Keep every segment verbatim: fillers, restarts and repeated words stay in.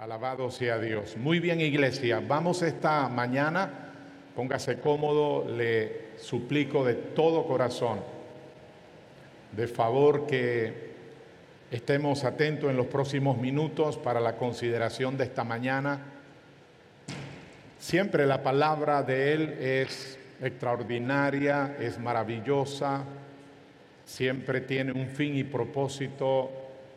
Alabado sea Dios. Muy bien, iglesia. Vamos esta mañana, póngase cómodo, le suplico de todo corazón, de favor que estemos atentos en los próximos minutos para la consideración de esta mañana. Siempre la palabra de Él es extraordinaria, es maravillosa, siempre tiene un fin y propósito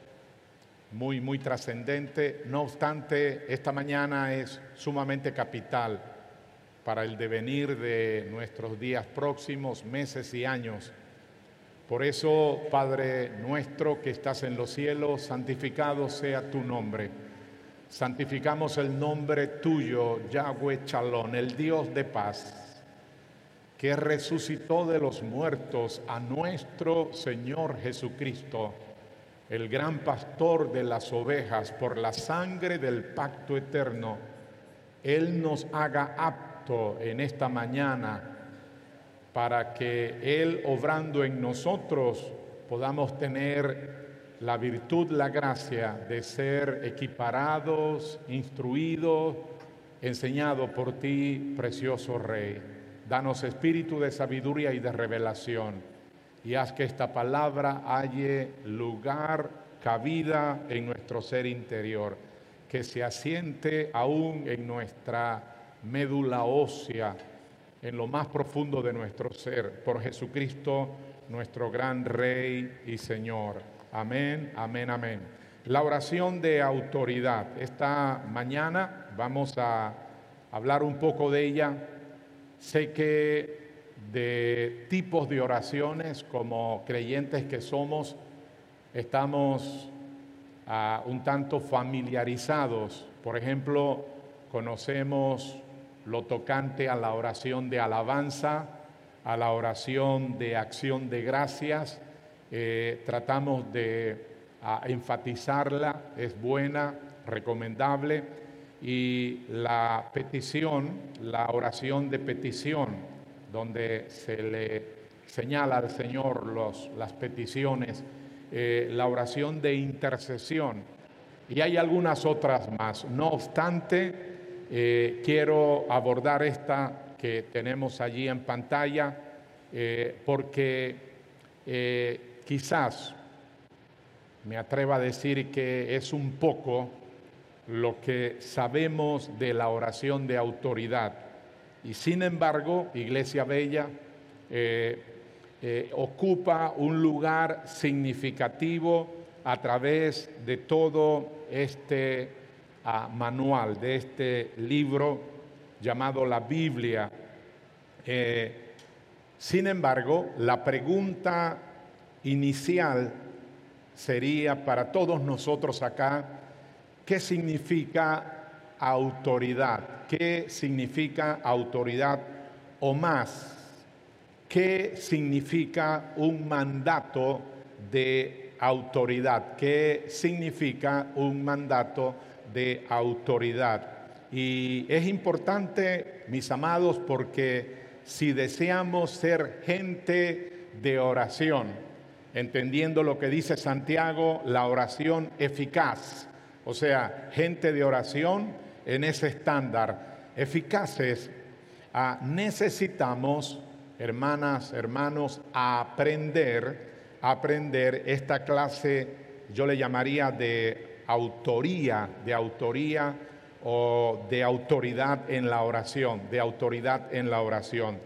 muy, muy trascendente. No obstante, esta mañana es sumamente capital para el devenir de nuestros días próximos, meses y años. Por eso, Padre nuestro que estás en los cielos, santificado sea tu nombre. Santificamos el nombre tuyo, Yahweh Shalom, el Dios de paz, que resucitó de los muertos a nuestro Señor Jesucristo, el gran pastor de las ovejas, por la sangre del pacto eterno. Él nos haga apto en esta mañana para que Él, obrando en nosotros, podamos tener la virtud, la gracia de ser equiparados, instruidos, enseñados por ti, precioso Rey. Danos espíritu de sabiduría y de revelación, y haz que esta palabra halle lugar, cabida en nuestro ser interior, que se asiente aún en nuestra médula ósea, en lo más profundo de nuestro ser, por Jesucristo, nuestro gran Rey y Señor. Amén, amén, amén. La oración de autoridad. Esta mañana vamos a hablar un poco de ella. Sé que de tipos de oraciones, como creyentes que somos, estamos uh, un tanto familiarizados. Por ejemplo, conocemos lo tocante a la oración de alabanza, a la oración de acción de gracias. Eh, tratamos de uh, enfatizarla, es buena, recomendable. Y la petición, la oración de petición, donde se le señala al Señor los, las peticiones, eh, la oración de intercesión, y hay algunas otras más. No obstante, eh, quiero abordar esta que tenemos allí en pantalla, eh, porque eh, quizás me atreva a decir que es un poco lo que sabemos de la oración de autoridad. Y sin embargo, Iglesia Bella eh, eh, ocupa un lugar significativo a través de todo este uh, manual, de este libro llamado la Biblia. Eh, sin embargo, la pregunta inicial sería para todos nosotros acá: ¿qué significa autoridad? ¿Qué significa autoridad? O más, ¿qué significa un mandato de autoridad? ¿Qué significa un mandato de autoridad? Y es importante, mis amados, porque si deseamos ser gente de oración, entendiendo lo que dice Santiago, la oración eficaz, o sea, gente de oración en ese estándar, eficaces, ah, necesitamos, hermanas, hermanos, aprender, aprender esta clase, yo le llamaría de autoría, de autoría o de autoridad en la oración, de autoridad en la oración,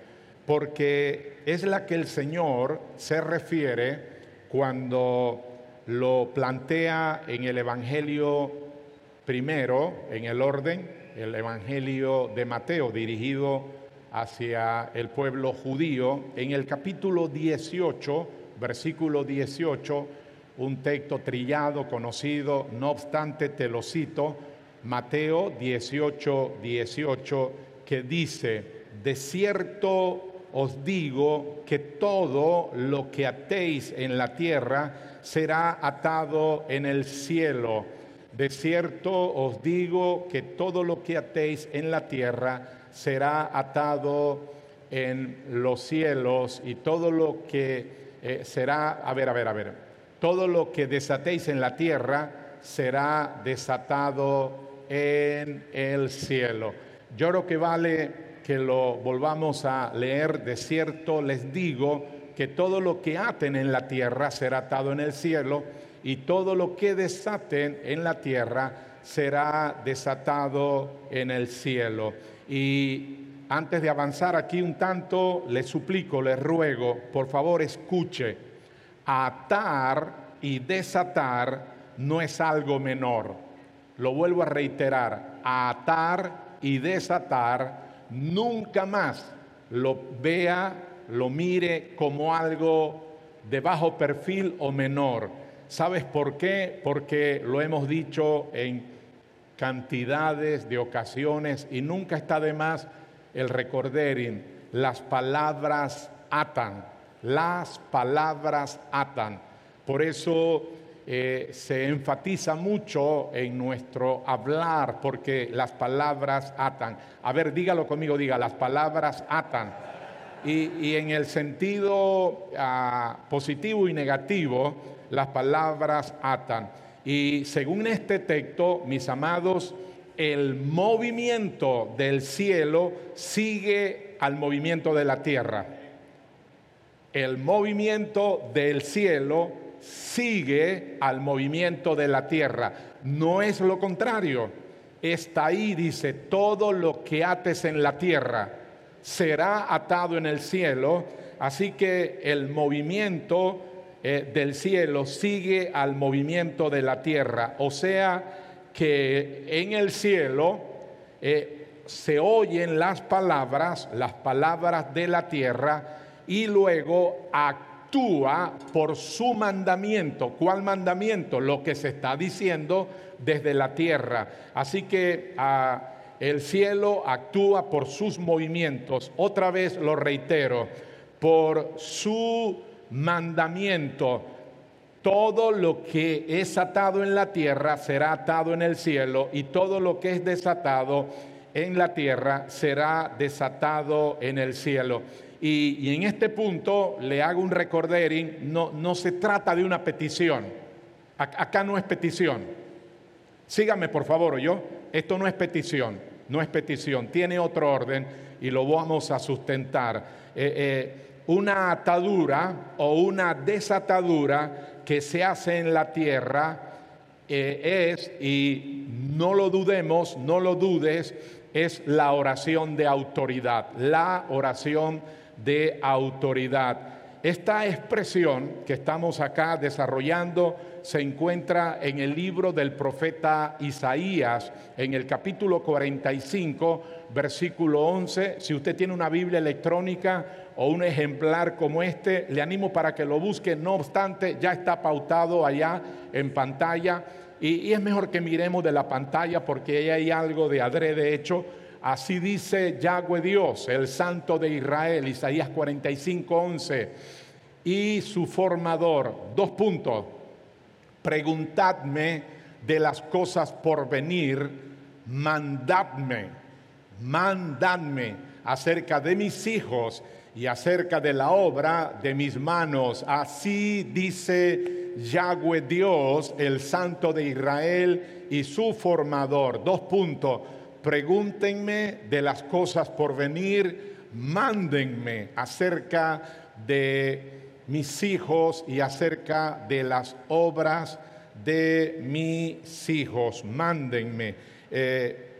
porque es la que el Señor se refiere cuando lo plantea en el Evangelio primero, en el orden, el Evangelio de Mateo, dirigido hacia el pueblo judío, en el capítulo dieciocho, versículo dieciocho, un texto trillado, conocido, no obstante te lo cito, Mateo dieciocho, dieciocho, que dice: de cierto os digo que todo lo que atéis en la tierra será atado en el cielo. De cierto os digo que todo lo que atéis en la tierra será atado en los cielos, y todo lo que eh, será, a ver, a ver, a ver, todo lo que desatéis en la tierra será desatado en el cielo. Yo creo que vale que lo volvamos a leer. De cierto les digo que todo lo que aten en la tierra será atado en el cielo, y todo lo que desaten en la tierra será desatado en el cielo. Y antes de avanzar aquí un tanto, les suplico, les ruego, por favor escuche, atar y desatar no es algo menor. Lo vuelvo a reiterar, atar y desatar nunca más lo vea, lo mire como algo de bajo perfil o menor. ¿Sabes por qué? Porque lo hemos dicho en cantidades de ocasiones y nunca está de más el recordering. Las palabras atan, las palabras atan. Por eso eh, se enfatiza mucho en nuestro hablar, porque las palabras atan. A ver, dígalo conmigo, diga, las palabras atan. Y, y en el sentido uh, positivo y negativo, las palabras atan. Y según este texto, mis amados, el movimiento del cielo sigue al movimiento de la tierra. El movimiento del cielo sigue al movimiento de la tierra. No es lo contrario. Está ahí, dice, todo lo que ates en la tierra será atado en el cielo. Así que el movimiento eh, del cielo sigue al movimiento de la tierra. O sea que en el cielo eh, se oyen las palabras, las palabras de la tierra, y luego actúa por su mandamiento. ¿Cuál mandamiento? Lo que se está diciendo desde la tierra. Así que uh, el cielo actúa por sus movimientos. Otra vez lo reitero, por su mandamiento. Todo lo que es atado en la tierra será atado en el cielo, y todo lo que es desatado en la tierra será desatado en el cielo. Y, y en este punto le hago un recordering. No, no se trata de una petición. Acá no es petición. Síganme por favor, yo. Esto no es petición, no es petición. Tiene otro orden y lo vamos a sustentar. Eh, eh, una atadura o una desatadura que se hace en la tierra eh, es, y no lo dudemos, no lo dudes, es la oración de autoridad, la oración de autoridad. Esta expresión que estamos acá desarrollando se encuentra en el libro del profeta Isaías, en el capítulo cuarenta y cinco, versículo once. Si usted tiene una Biblia electrónica o un ejemplar como este, le animo para que lo busque. No obstante, ya está pautado allá en pantalla, y, y es mejor que miremos de la pantalla porque ahí hay algo de adrede hecho. Así dice Yahweh Dios, el Santo de Israel, Isaías cuarenta y cinco, once. Y su formador, dos puntos, preguntadme de las cosas por venir, mandadme, mandadme acerca de mis hijos y acerca de la obra de mis manos. Así dice Yahweh Dios, el Santo de Israel, y su formador. Dos puntos. Pregúntenme de las cosas por venir, mándenme acerca de mis hijos y acerca de las obras de mis hijos. Mándenme, eh,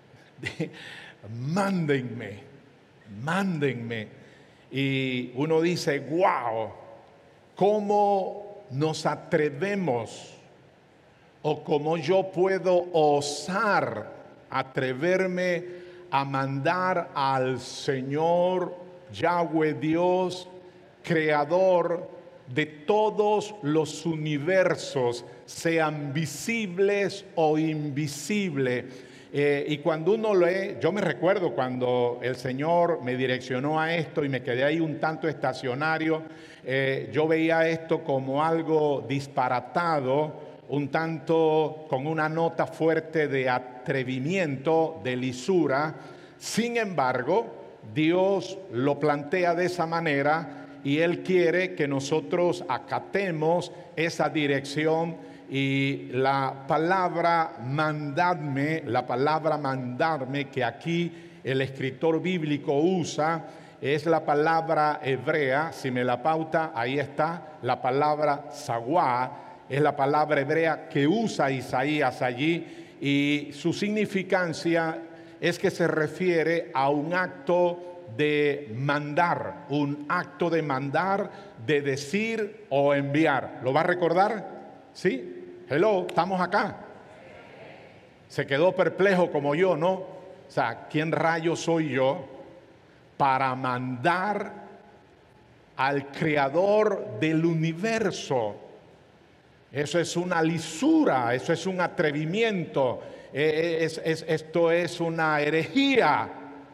mándenme, mándenme. Y uno dice, wow, ¿cómo nos atrevemos? O cómo yo puedo osar atreverme a mandar al Señor Yahweh Dios, creador de todos los universos, sean visibles o invisibles. Eh, y cuando uno lee, yo me recuerdo cuando el Señor me direccionó a esto y me quedé ahí un tanto estacionario, eh, yo veía esto como algo disparatado, un tanto con una nota fuerte de atrevimiento, de lisura. Sin embargo, Dios lo plantea de esa manera y Él quiere que nosotros acatemos esa dirección Y la palabra mandadme, la palabra mandarme que aquí el escritor bíblico usa, es la palabra hebrea, si me la pauta, ahí está, la palabra saguá, es la palabra hebrea que usa Isaías allí, y su significancia es que se refiere a un acto de mandar, un acto de mandar, de decir o enviar. ¿Lo va a recordar? ¿Sí? Hello, ¿estamos acá? Se quedó perplejo como yo, ¿no? O sea, ¿quién rayos soy yo para mandar al creador del universo? Eso es una lisura, eso es un atrevimiento, es, es, esto es una herejía.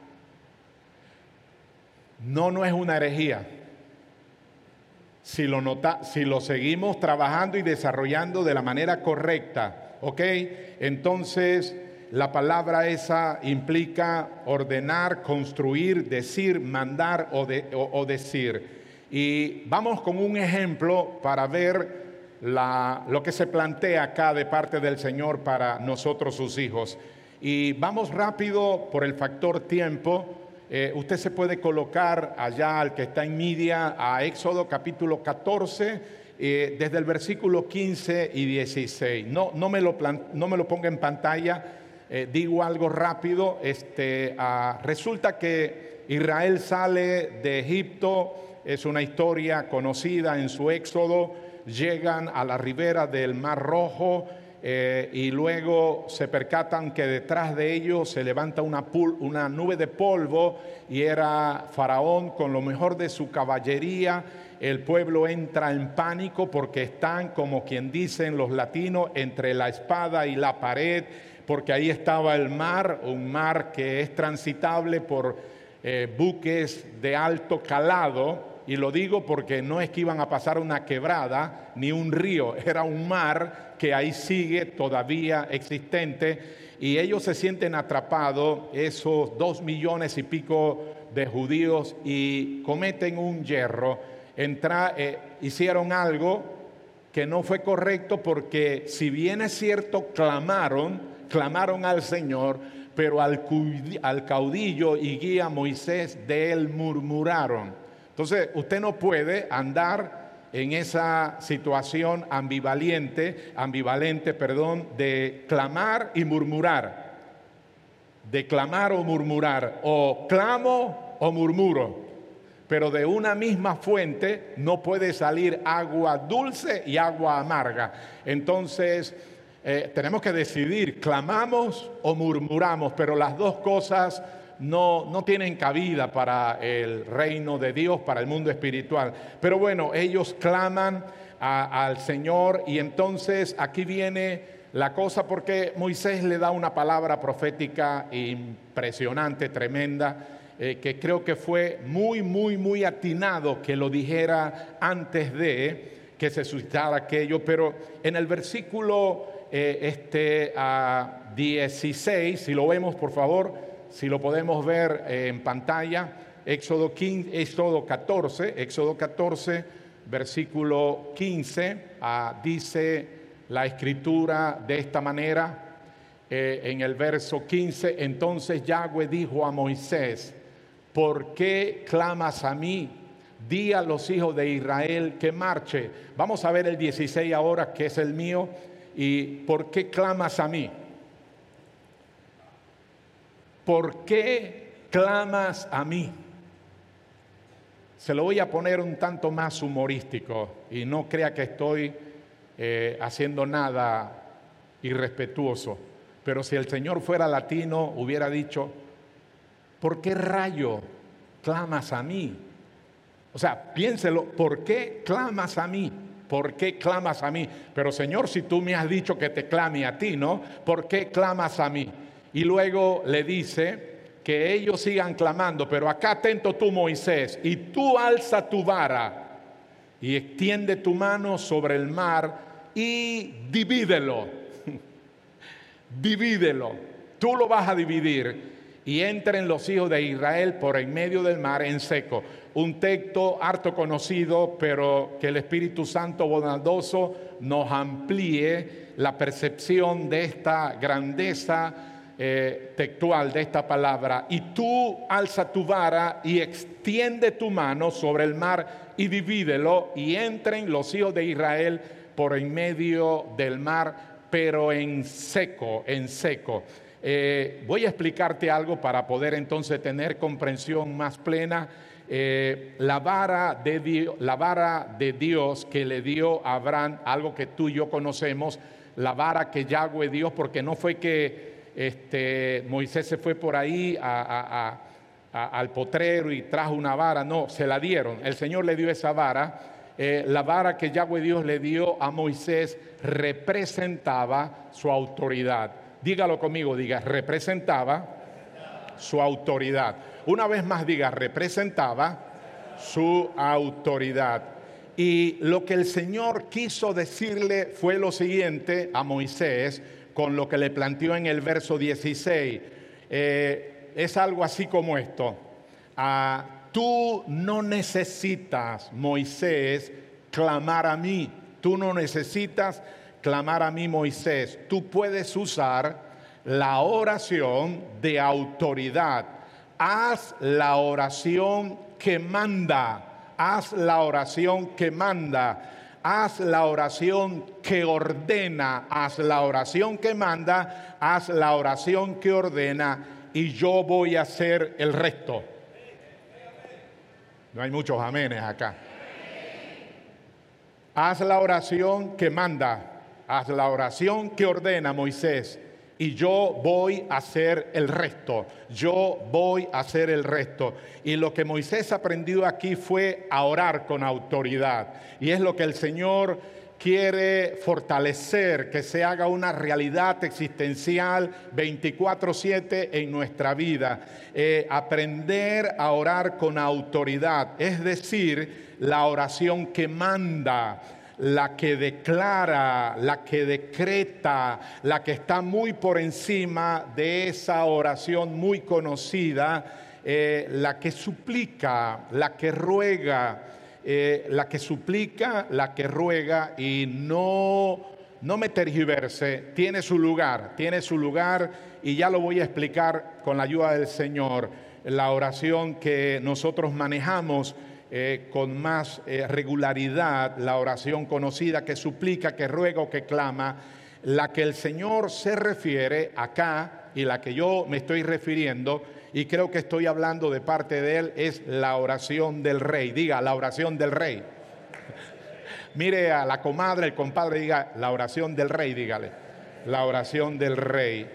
No, no es una herejía. Si lo, nota, si lo seguimos trabajando y desarrollando de la manera correcta, ¿ok? Entonces, la palabra esa implica ordenar, construir, decir, mandar o, de, o, o decir. Y vamos con un ejemplo para ver la, lo que se plantea acá de parte del Señor para nosotros sus hijos. Y vamos rápido por el factor tiempo. Eh, usted se puede colocar allá, al que está en media, a Éxodo capítulo catorce, eh, desde el versículo quince y dieciséis. No, no, me, lo plan, no me lo ponga en pantalla, eh, digo algo rápido. Este, ah, resulta que Israel sale de Egipto, es una historia conocida en su Éxodo, llegan a la ribera del Mar Rojo. Eh, y luego se percatan que detrás de ellos se levanta una, una nube de polvo, y era Faraón con lo mejor de su caballería. El pueblo entra en pánico porque están, como quien dicen los latinos, entre la espada y la pared, porque ahí estaba el mar, un mar que es transitable por eh, buques de alto calado. Y lo digo porque no es que iban a pasar una quebrada ni un río, era un mar que ahí sigue todavía existente, y ellos se sienten atrapados, esos dos millones y pico de judíos, y cometen un yerro. Entra, eh, hicieron algo que no fue correcto, porque si bien es cierto, clamaron, clamaron al Señor, pero al, al caudillo y guía Moisés de él murmuraron. Entonces, usted no puede andar en esa situación ambivalente, ambivalente, perdón, de clamar y murmurar, de clamar o murmurar, o clamo o murmuro, pero de una misma fuente no puede salir agua dulce y agua amarga. Entonces, eh, tenemos que decidir, clamamos o murmuramos, pero las dos cosas No, no tienen cabida para el reino de Dios, para el mundo espiritual. Pero bueno, ellos claman a, al Señor, y entonces aquí viene la cosa, porque Moisés le da una palabra profética impresionante, tremenda, eh, que creo que fue muy, muy, muy atinado que lo dijera antes de que se suscitara aquello. Pero en el versículo eh, este, a dieciséis, si lo vemos por favor, si lo podemos ver eh, en pantalla, Éxodo, quince, Éxodo catorce, Éxodo catorce, versículo quince, ah, dice la escritura de esta manera, eh, en el verso quince: entonces Yahweh dijo a Moisés, ¿por qué clamas a mí? Di a los hijos de Israel que marche. Vamos a ver el dieciséis ahora, que es el mío. ¿Y por qué clamas a mí? ¿Por qué clamas a mí? Se lo voy a poner un tanto más humorístico, y no crea que estoy eh, haciendo nada irrespetuoso. Pero si el Señor fuera latino, hubiera dicho, ¿por qué rayo clamas a mí? O sea, piénselo, ¿por qué clamas a mí? ¿Por qué clamas a mí? Pero Señor, si tú me has dicho que te clame a ti, ¿no? ¿Por qué clamas a mí? Y luego le dice que ellos sigan clamando, pero acá atento tú, Moisés, y tú alza tu vara y extiende tu mano sobre el mar y divídelo. Divídelo. Tú lo vas a dividir. y entren los hijos de Israel por en medio del mar en seco. Un texto harto conocido, pero que el Espíritu Santo bondadoso nos amplíe la percepción de esta grandeza eh, textual de esta palabra. Y tú alza tu vara y extiende tu mano sobre el mar y divídelo, y entren los hijos de Israel por en medio del mar, pero en seco, en seco. Eh, voy a explicarte algo para poder entonces tener comprensión más plena. Eh, la vara de Dios, la vara de Dios que le dio a Abraham, algo que tú y yo conocemos, la vara que Yahweh Dios, porque no fue que este, Moisés se fue por ahí a, a, a, a, al potrero y trajo una vara, no, se la dieron. El Señor le dio esa vara. Eh, la vara que Yahweh Dios le dio a Moisés representaba su autoridad. Dígalo conmigo, diga, representaba su autoridad. Una vez más diga, representaba su autoridad. Y lo que el Señor quiso decirle fue lo siguiente a Moisés, con lo que le planteó en el verso dieciséis. Eh, es algo así como esto. Ah, tú no necesitas, Moisés, clamar a mí. Tú no necesitas clamar a mí, Moisés. Tú puedes usar la oración de autoridad. Haz la oración que manda. Haz la oración que manda. Haz la oración que ordena. Haz la oración que manda. Haz la oración que ordena. Y yo voy a hacer el resto. No hay muchos amenes acá. Haz la oración que manda. Haz la oración que ordena, Moisés, y yo voy a hacer el resto. Yo voy a hacer el resto. Y lo que Moisés aprendió aquí fue a orar con autoridad. Y es lo que el Señor quiere fortalecer, que se haga una realidad existencial veinticuatro siete en nuestra vida. Eh, aprender a orar con autoridad, es decir, la oración que manda, la que declara, la que decreta, la que está muy por encima de esa oración muy conocida, eh, la que suplica, la que ruega, eh, la que suplica, la que ruega, y no, no me tergiverse, tiene su lugar, tiene su lugar, y ya lo voy a explicar con la ayuda del Señor. La oración que nosotros manejamos Eh, con más eh, regularidad, la oración conocida que suplica, que ruega o que clama, la que el Señor se refiere acá y la que yo me estoy refiriendo, y creo que estoy hablando de parte de Él, es la oración del rey. Diga, la oración del rey. Mire a la comadre, el compadre, diga, la oración del rey, dígale. La oración del rey.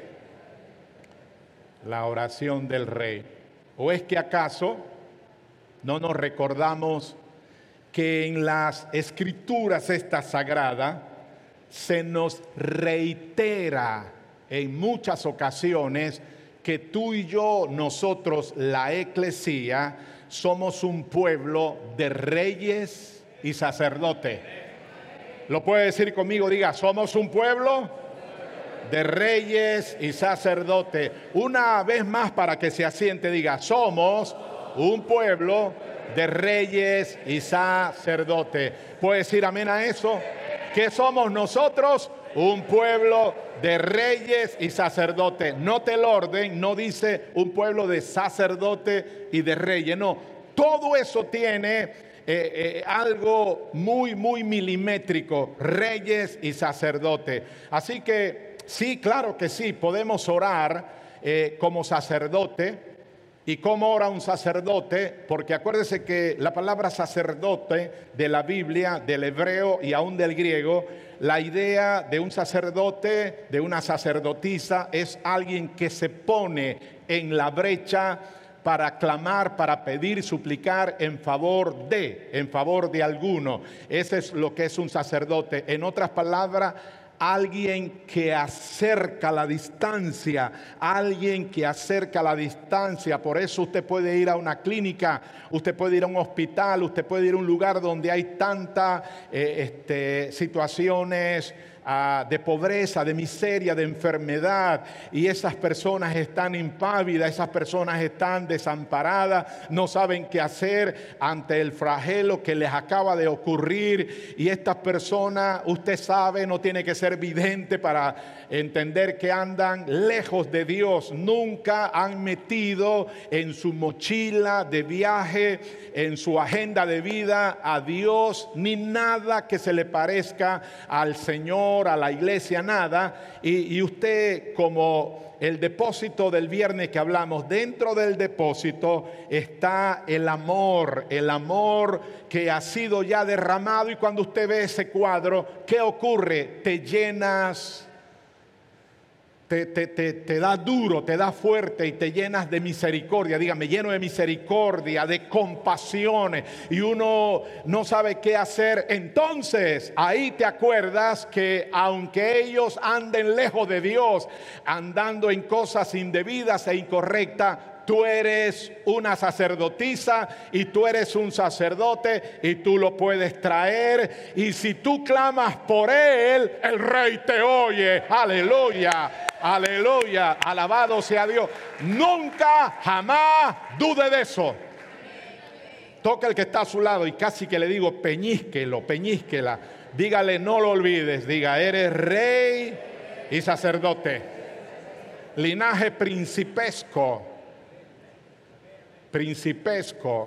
La oración del rey. ¿O es que acaso no nos recordamos que en las escrituras esta sagrada se nos reitera en muchas ocasiones que tú y yo, nosotros, la eclesía, somos un pueblo de reyes y sacerdotes? ¿Lo puede decir conmigo? Diga, somos un pueblo de reyes y sacerdotes. Una vez más para que se asiente, diga, somos un pueblo de reyes y sacerdotes. ¿Puede decir amén a eso? ¿Qué somos nosotros? Un pueblo de reyes y sacerdotes. Note el orden, no dice un pueblo de sacerdotes y de reyes. No, todo eso tiene eh, eh, algo muy, muy milimétrico. Reyes y sacerdotes. Así que sí, claro que sí, podemos orar eh, como sacerdote. ¿Y cómo ora un sacerdote? Porque acuérdese que la palabra sacerdote de la Biblia, del hebreo y aún del griego, la idea de un sacerdote, de una sacerdotisa, es alguien que se pone en la brecha para clamar, para pedir, suplicar en favor de, en favor de alguno. Ese es lo que es un sacerdote. En otras palabras, alguien que acerca la distancia, alguien que acerca la distancia. Por eso usted puede ir a una clínica, usted puede ir a un hospital, usted puede ir a un lugar donde hay tantas eh, este, situaciones uh, de pobreza, de miseria, de enfermedad, y esas personas están impávidas, esas personas están desamparadas, no saben qué hacer ante el flagelo que les acaba de ocurrir. Y estas personas, usted sabe, no tiene que ser vidente para entender que andan lejos de Dios. Nunca han metido en su mochila de viaje, en su agenda de vida, a Dios, ni nada que se le parezca al Señor, a la iglesia, nada. Y, y usted, como el depósito del viernes que hablamos, dentro del depósito está el amor, el amor que ha sido ya derramado. Y cuando usted ve ese cuadro, ¿qué ocurre? Te llenas, te, te, te, te da duro, te da fuerte y te llenas de misericordia. Dígame, lleno de misericordia, de compasión, y uno no sabe qué hacer. Entonces ahí te acuerdas que aunque ellos anden lejos de Dios, andando en cosas indebidas e incorrectas, tú eres una sacerdotisa y tú eres un sacerdote, y tú lo puedes traer. Y si tú clamas por él, el rey te oye. Aleluya, aleluya, alabado sea Dios. Nunca, jamás dude de eso. Toca el que está a su lado y casi que le digo, peñísquelo, peñísquela. Dígale, no lo olvides. Diga, eres rey y sacerdote, linaje principesco. Principesco.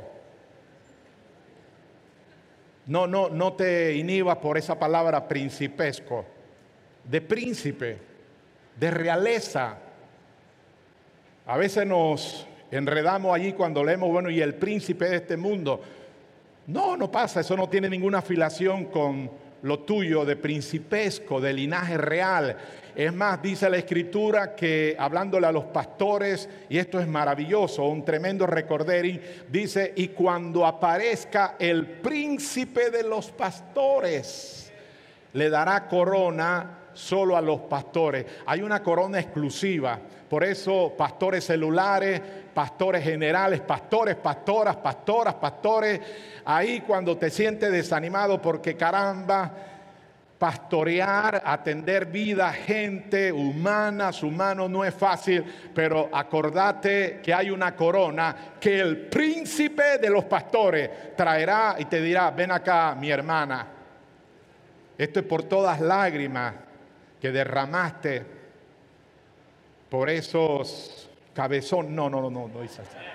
No, no, no te inhibas por esa palabra principesco. De príncipe, de realeza. A veces nos enredamos allí cuando leemos, bueno, y el príncipe de este mundo. No, no pasa, eso no tiene ninguna afiliación con lo tuyo de principesco, de linaje real. Es más, dice la Escritura que, hablándole a los pastores, y esto es maravilloso, un tremendo recordering, dice, y cuando aparezca el príncipe de los pastores, le dará corona solo a los pastores. Hay una corona exclusiva. Por eso, pastores celulares, pastores generales, pastores, pastoras, pastoras, pastores, ahí cuando te sientes desanimado, porque caramba, pastorear, atender vida, gente humana, humano no es fácil, pero acordate que hay una corona que el príncipe de los pastores traerá y te dirá, ven acá, mi hermana, esto es por todas lágrimas que derramaste por esos cabezones. No, no, no, no, no dice así.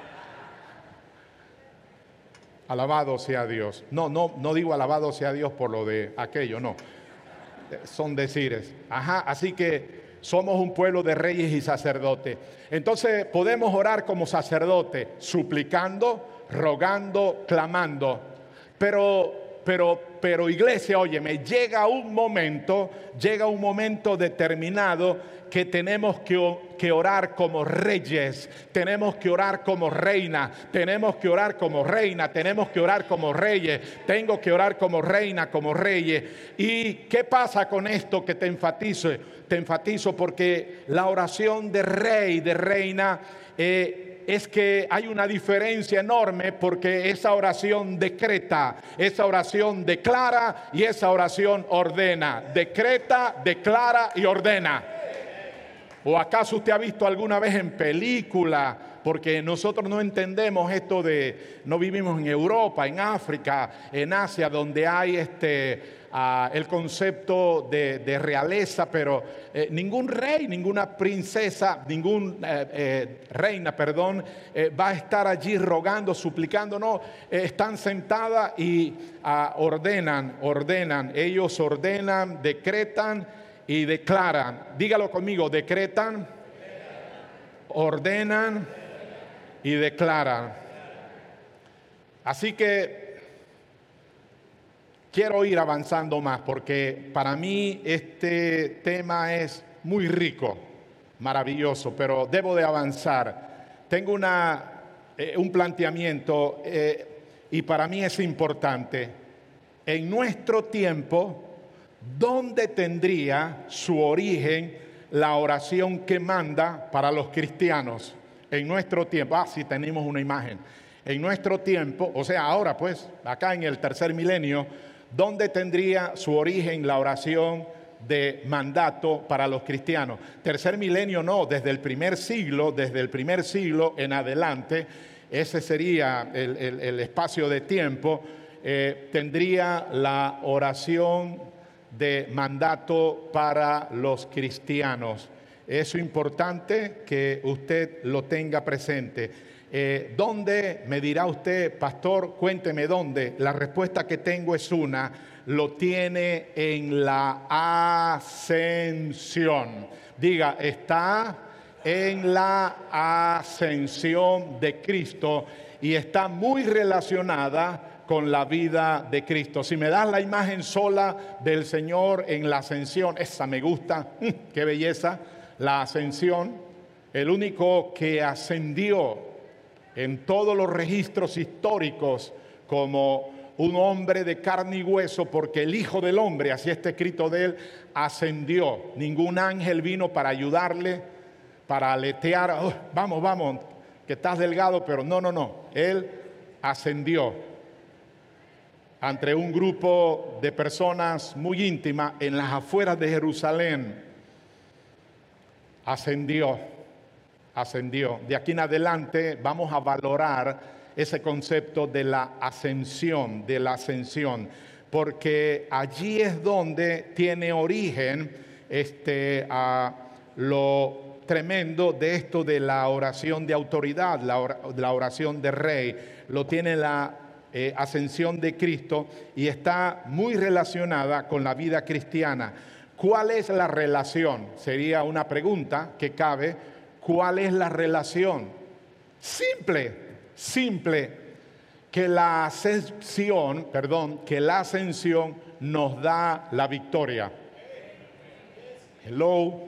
Alabado sea Dios. No, no, no digo alabado sea Dios por lo de aquello, no. Son decires. Ajá, así que somos un pueblo de reyes y sacerdotes. Entonces podemos orar como sacerdote, suplicando, rogando, clamando. Pero, pero, pero iglesia, óyeme, llega un momento, llega un momento determinado que tenemos que, que orar como reyes, tenemos que orar como reina, tenemos que orar como reina, tenemos que orar como reyes, tengo que orar como reina, como reyes. ¿Y qué pasa con esto que te enfatizo? Te enfatizo porque la oración de rey, de reina, eh, es que hay una diferencia enorme, porque esa oración decreta, esa oración declara y esa oración ordena. Decreta, declara y ordena. ¿O acaso usted ha visto alguna vez en película? Porque nosotros no entendemos esto de, no vivimos en Europa, en África, en Asia, donde hay este, uh, el concepto de, de realeza, pero eh, ningún rey, ninguna princesa, ningún eh, eh, reina, perdón, eh, va a estar allí rogando, suplicando. No, eh, están sentadas y uh, ordenan, ordenan, ellos ordenan, decretan y declaran. Dígalo conmigo, decretan, ordenan y declaran. Así que quiero ir avanzando más, porque para mí este tema es muy rico, maravilloso, pero debo de avanzar. Tengo una, eh, un planteamiento eh, y para mí es importante. En nuestro tiempo, ¿dónde tendría su origen la oración que manda para los cristianos? En nuestro tiempo, ah, sí, tenemos una imagen. En nuestro tiempo, o sea, ahora pues, acá en el tercer milenio, ¿dónde tendría su origen la oración de mandato para los cristianos. Tercer milenio no, desde el primer siglo, desde el primer siglo en adelante, ese sería el, el, el espacio de tiempo, eh, tendría la oración de mandato para los cristianos. Es importante que usted lo tenga presente. Eh, ¿Dónde? Me dirá usted, pastor, cuénteme dónde. La respuesta que tengo es una, lo tiene en la ascensión. Diga, está en la ascensión de Cristo y está muy relacionada con la vida de Cristo. Si me das la imagen sola del Señor en la ascensión, esa me gusta, qué belleza, la ascensión, el único que ascendió en todos los registros históricos como un hombre de carne y hueso, porque el Hijo del Hombre, así está escrito de él, ascendió. Ningún ángel vino para ayudarle, para aletear, oh, vamos, vamos, que estás delgado, pero no, no, no, él ascendió ante un grupo de personas muy íntimas en las afueras de Jerusalén. Ascendió, ascendió. De aquí en adelante vamos a valorar ese concepto de la ascensión, de la ascensión, porque allí es donde tiene origen este, a lo tremendo de esto de la oración de autoridad, la, or, la oración de rey. Lo tiene la eh, ascensión de Cristo y está muy relacionada con la vida cristiana. ¿Cuál es la relación? Sería una pregunta que cabe. ¿Cuál es la relación? Simple, simple, que la ascensión, perdón, que la ascensión nos da la victoria. Hello.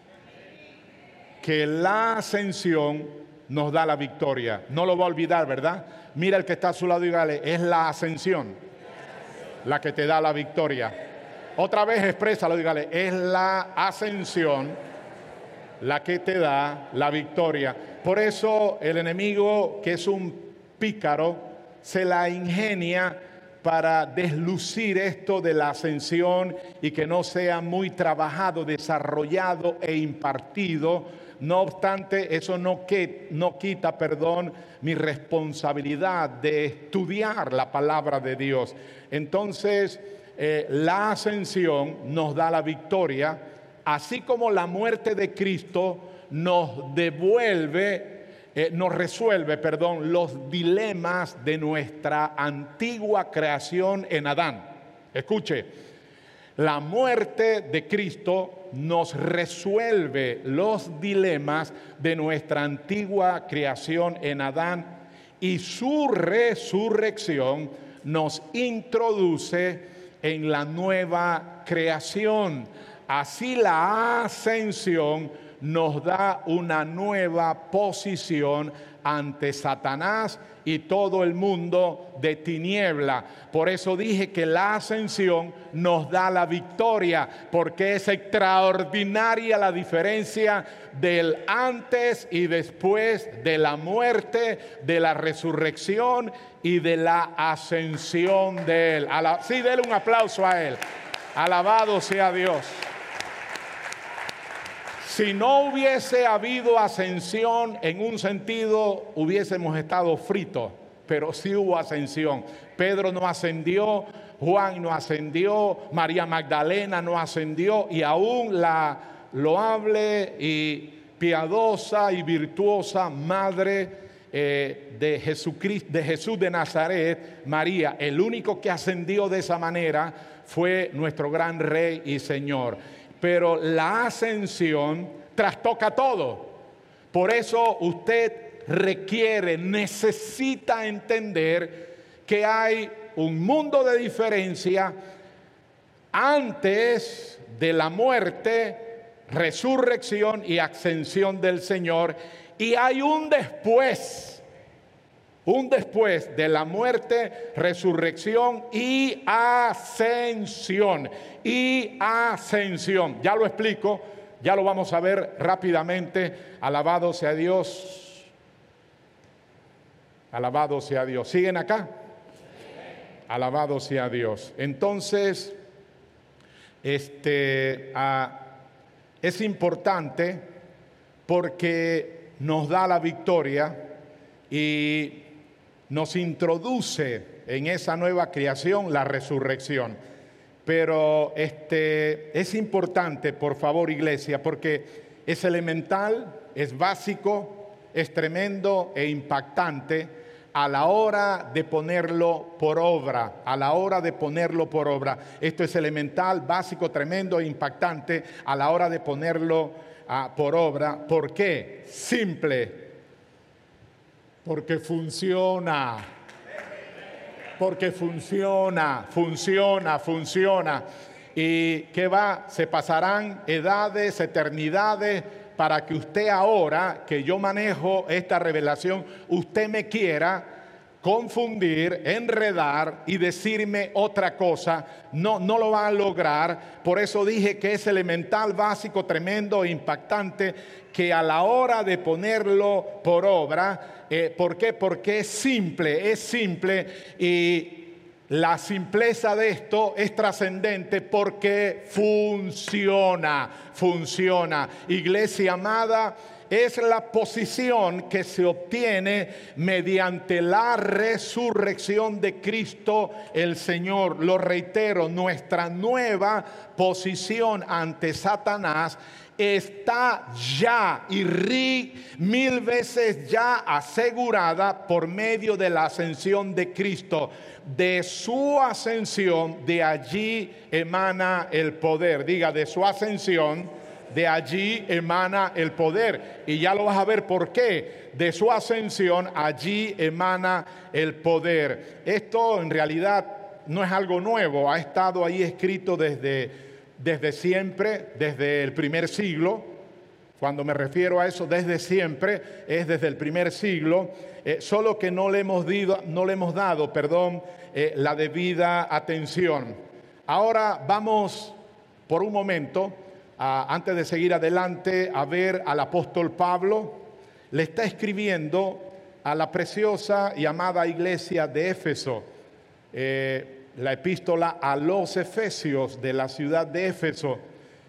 Que la ascensión nos da la victoria. No lo va a olvidar, ¿verdad? Mira el que está a su lado y dígale, es la ascensión la que te da la victoria. Otra vez exprésalo, dígale, es la ascensión la que te da la victoria. Por eso el enemigo, que es un pícaro, se la ingenia para deslucir esto de la ascensión y que no sea muy trabajado, desarrollado e impartido. No obstante, eso no, que, no quita, perdón, mi responsabilidad de estudiar la palabra de Dios. Entonces, eh, la ascensión nos da la victoria, así como la muerte de Cristo nos devuelve, eh, nos resuelve, perdón, los dilemas de nuestra antigua creación en Adán. Escuche, la muerte de Cristo nos resuelve los dilemas de nuestra antigua creación en Adán y su resurrección nos introduce en la nueva creación. Así la ascensión nos da una nueva posición ante Satanás y todo el mundo de tiniebla. Por eso dije que la ascensión nos da la victoria, porque es extraordinaria la diferencia del antes y después de la muerte, de la resurrección y de la ascensión de él. Sí, denle un aplauso a él. Alabado sea Dios. Si no hubiese habido ascensión en un sentido, hubiésemos estado fritos, pero sí hubo ascensión. Pedro no ascendió, Juan no ascendió, María Magdalena no ascendió, y aún la loable y piadosa y virtuosa madre eh, de Jesucristo, de Jesús de Nazaret, María, el único que ascendió de esa manera fue nuestro gran Rey y Señor. Pero la ascensión trastoca todo. Por eso usted requiere, necesita entender que hay un mundo de diferencia antes de la muerte, resurrección y ascensión del Señor. Y hay un después, un después de la muerte, resurrección y ascensión. Y ascensión. Ya lo explico, ya lo vamos a ver rápidamente. Alabado sea Dios. Alabado sea Dios. ¿Siguen acá? Alabado sea Dios. Entonces, Este, ah, es importante porque nos da la victoria y nos introduce en esa nueva creación, la resurrección. Pero este, es importante, por favor, iglesia, porque es elemental, es básico, es tremendo e impactante a la hora de ponerlo por obra, a la hora de ponerlo por obra. Esto es elemental, básico, tremendo e impactante a la hora de ponerlo uh, por obra. ¿Por qué? Simple. Porque funciona. Porque funciona, funciona, funciona. ¿Y qué va? Se pasarán edades, eternidades, para que usted ahora, que yo manejo esta revelación, usted me quiera confundir, enredar y decirme otra cosa. No, no lo va a lograr. Por eso dije que es elemental, básico, tremendo e impactante, que a la hora de ponerlo por obra, eh, ¿por qué? Porque es simple, es simple, y la simpleza de esto es trascendente porque funciona, funciona. Iglesia amada, es la posición que se obtiene mediante la resurrección de Cristo el Señor. Lo reitero, nuestra nueva posición ante Satanás está ya y ri, mil veces ya asegurada por medio de la ascensión de Cristo. De su ascensión, de allí emana el poder. Diga, de su ascensión, de allí emana el poder. Y ya lo vas a ver por qué. De su ascensión, allí emana el poder. Esto en realidad no es algo nuevo. Ha estado ahí escrito desde, desde siempre, desde el primer siglo. Cuando me refiero a eso, desde siempre, es desde el primer siglo. Eh, solo que no le hemos, dido, no le hemos dado, perdón, eh, la debida atención. Ahora vamos por un momento, Uh, antes de seguir adelante, a ver al apóstol Pablo. Le está escribiendo a la preciosa y amada iglesia de Éfeso, eh, la epístola a los Efesios de la ciudad de Éfeso.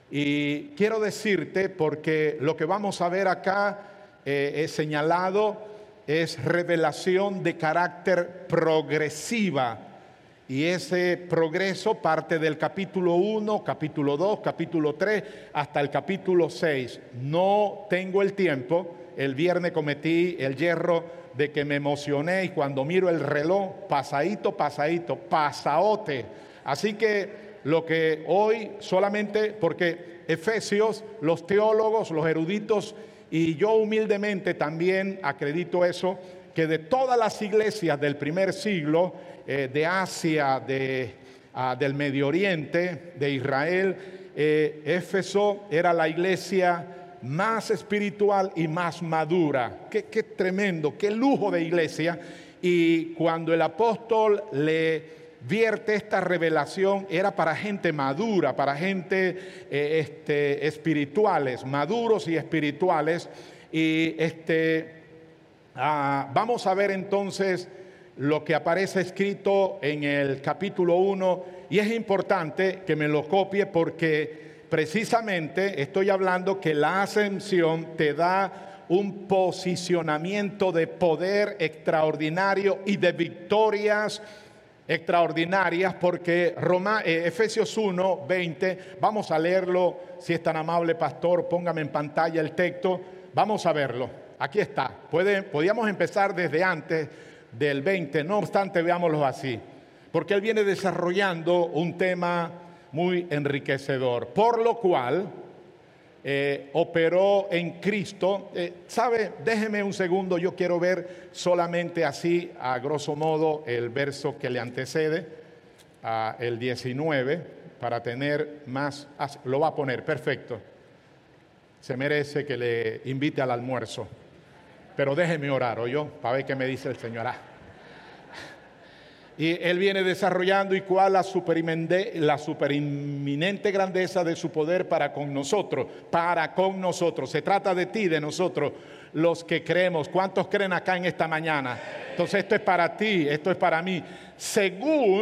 Y quiero decirte, porque lo que vamos a ver acá eh, es señalado, es revelación de carácter progresiva. Y ese progreso parte del capítulo uno, capítulo dos, capítulo tres, hasta el capítulo seis. No tengo el tiempo. El viernes cometí el yerro de que me emocioné y cuando miro el reloj, pasadito, pasadito, pasaote. Así que lo que hoy solamente, porque Efesios, los teólogos, los eruditos y yo humildemente también acredito eso, que de todas las iglesias del primer siglo, eh, de Asia, de, uh, del Medio Oriente, de Israel, eh, Éfeso era la iglesia más espiritual y más madura. Qué, qué tremendo, qué lujo de iglesia. Y cuando el apóstol le vierte esta revelación, era para gente madura, para gente eh, este, espirituales, maduros y espirituales. Y este... Ah, vamos a ver entonces lo que aparece escrito en el capítulo uno, y es importante que me lo copie porque precisamente estoy hablando que la ascensión te da un posicionamiento de poder extraordinario y de victorias extraordinarias, porque Roma, eh, Efesios uno, veinte, vamos a leerlo, si es tan amable pastor, póngame en pantalla el texto, vamos a verlo. Aquí está. Puede, podíamos empezar desde antes del veinte, no obstante, veámoslo así. Porque él viene desarrollando un tema muy enriquecedor. Por lo cual, eh, operó en Cristo. Eh, ¿Sabe? Déjeme un segundo, yo quiero ver solamente así, a grosso modo, el verso que le antecede, a el diecinueve, para tener más... Ah, lo va a poner, perfecto. Se merece que le invite al almuerzo. Pero déjeme orar, ¿oyó? Para ver qué me dice el Señor. Ah. Y él viene desarrollando y cuál la la superinminente grandeza de su poder para con nosotros, para con nosotros. Se trata de ti, de nosotros, los que creemos. ¿Cuántos creen acá en esta mañana? Entonces esto es para ti, esto es para mí. Según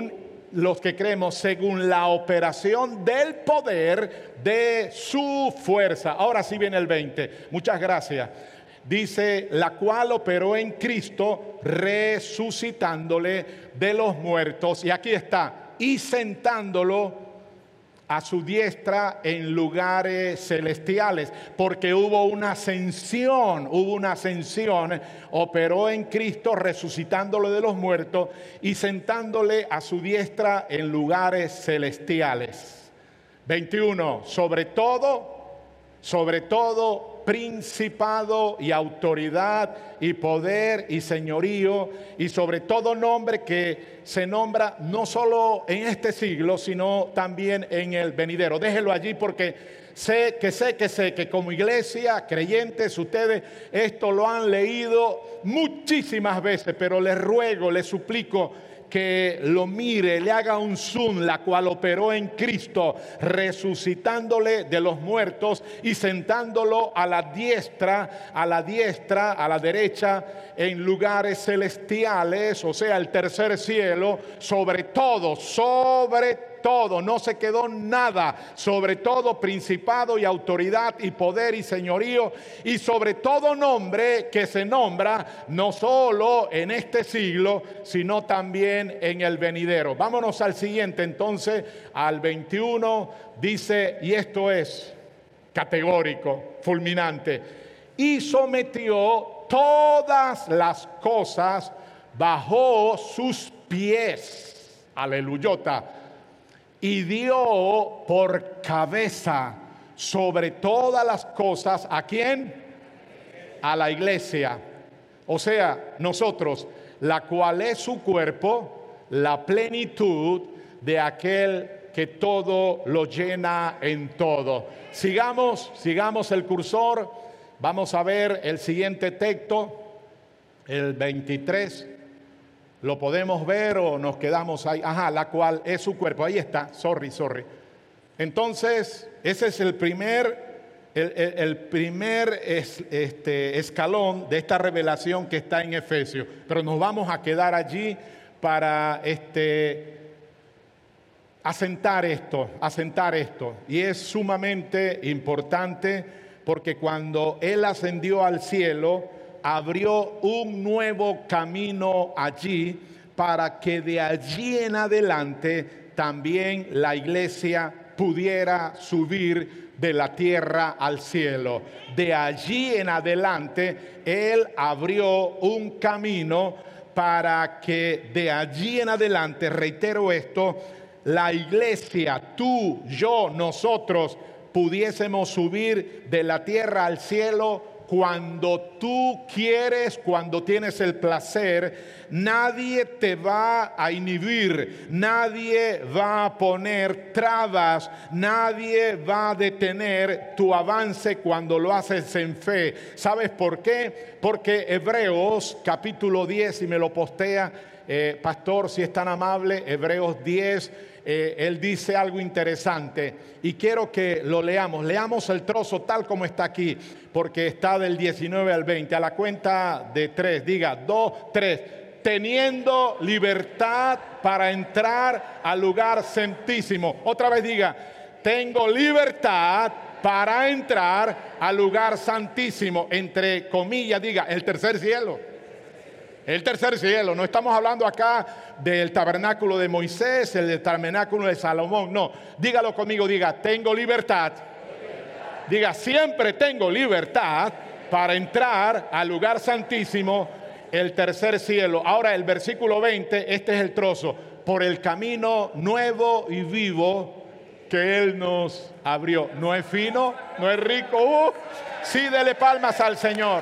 los que creemos, según la operación del poder de su fuerza. Ahora sí viene el veinte. Muchas gracias. Dice, la cual operó en Cristo, resucitándole de los muertos. Y aquí está, y sentándolo a su diestra en lugares celestiales, porque hubo una ascensión, hubo una ascensión, operó en Cristo resucitándolo de los muertos y sentándole a su diestra en lugares celestiales. veintiuno, sobre todo, sobre todo principado y autoridad y poder y señorío y sobre todo nombre que se nombra no solo en este siglo, sino también en el venidero. Déjelo allí porque sé que sé que sé que como iglesia, creyentes, ustedes esto lo han leído muchísimas veces, pero les ruego, les suplico que lo mire, le haga un zoom, la cual operó en Cristo, resucitándole de los muertos y sentándolo a la diestra, a la diestra, a la derecha, en lugares celestiales, o sea, el tercer cielo, sobre todo, sobre todo, no se quedó nada, sobre todo principado y autoridad y poder y señorío y sobre todo nombre que se nombra no solo en este siglo, sino también en el venidero. Vámonos al siguiente entonces, al veintiuno, dice, y esto es categórico, fulminante, y sometió todas las cosas bajo sus pies. Aleluyota. Y dio por cabeza sobre todas las cosas, ¿a quién? A la iglesia. O sea, nosotros, la cual es su cuerpo, la plenitud de aquel que todo lo llena en todo. Sigamos, sigamos el cursor. Vamos a ver el siguiente texto, el veintitrés. ¿Lo podemos ver o nos quedamos ahí? Ajá, la cual es su cuerpo. Ahí está, sorry, sorry. Entonces, ese es el primer, el, el, el primer es, este, escalón de esta revelación que está en Efesios. Pero nos vamos a quedar allí para este, asentar esto, asentar esto. Y es sumamente importante porque cuando Él ascendió al cielo, abrió un nuevo camino allí para que de allí en adelante también la iglesia pudiera subir de la tierra al cielo. De allí en adelante Él abrió un camino para que de allí en adelante, reitero esto, la iglesia, tú, yo, nosotros pudiésemos subir de la tierra al cielo cuando tú quieres, cuando tienes el placer. Nadie te va a inhibir, nadie va a poner trabas, nadie va a detener tu avance cuando lo haces en fe. ¿Sabes por qué? Porque Hebreos capítulo diez, si me lo postea, eh, pastor, si es tan amable, Hebreos diez, eh, él dice algo interesante y quiero que lo leamos. Leamos el trozo tal como está aquí, porque está del diecinueve al veinte. A la cuenta de tres, diga, dos, tres. Teniendo libertad para entrar al lugar santísimo. Otra vez diga, tengo libertad para entrar al lugar santísimo. Entre comillas, diga, el tercer cielo. El tercer cielo. No estamos hablando acá del tabernáculo de Moisés, el del tabernáculo de Salomón. No, dígalo conmigo, diga, tengo libertad. Diga, siempre tengo libertad para entrar al lugar santísimo, el tercer cielo. Ahora el versículo veinte, este es el trozo. Por el camino nuevo y vivo que Él nos abrió. ¿No es fino? ¿No es rico? Uh, sí, dele palmas al Señor.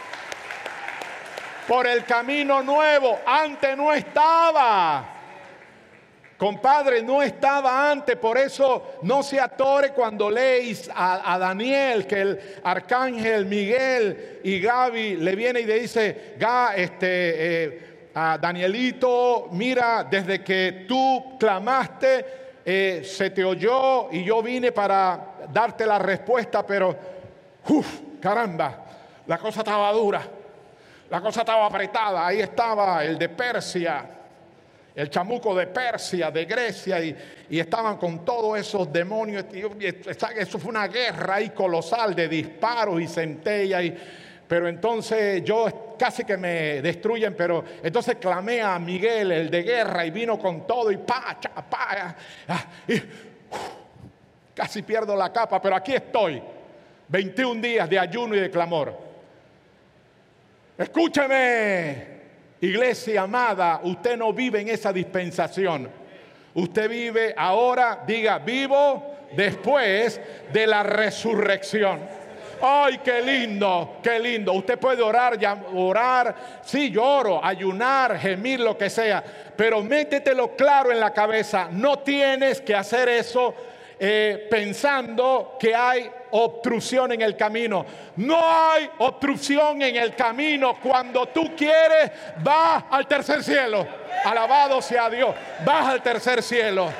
Por el camino nuevo, antes no estaba. Compadre, no estaba antes, por eso no se atore cuando lees a, a Daniel, que el arcángel Miguel y Gaby le viene y le dice, Ga, este, eh, a Danielito, mira, desde que tú clamaste, eh, se te oyó y yo vine para darte la respuesta, pero, uff, caramba, la cosa estaba dura, la cosa estaba apretada, ahí estaba el de Persia. el chamuco de Persia, de Grecia, y, y estaban con todos esos demonios. Y, y eso fue una guerra ahí colosal de disparos y centellas. Y, pero entonces yo casi que me destruyen, pero entonces clamé a Miguel, el de guerra, y vino con todo y pa, cha, pa, y uf, casi pierdo la capa, pero aquí estoy. veintiún días de ayuno y de clamor. Escúcheme, iglesia amada, usted no vive en esa dispensación. Usted vive ahora, diga, vivo después de la resurrección. ¡Ay, qué lindo, qué lindo! Usted puede orar, orar, sí, lloro, ayunar, gemir, lo que sea, pero métetelo claro en la cabeza. No tienes que hacer eso eh, pensando que hay obstrucción en el camino. No hay obstrucción en el camino. Cuando tú quieres, vas al tercer cielo. Alabado sea Dios. Vas al tercer cielo.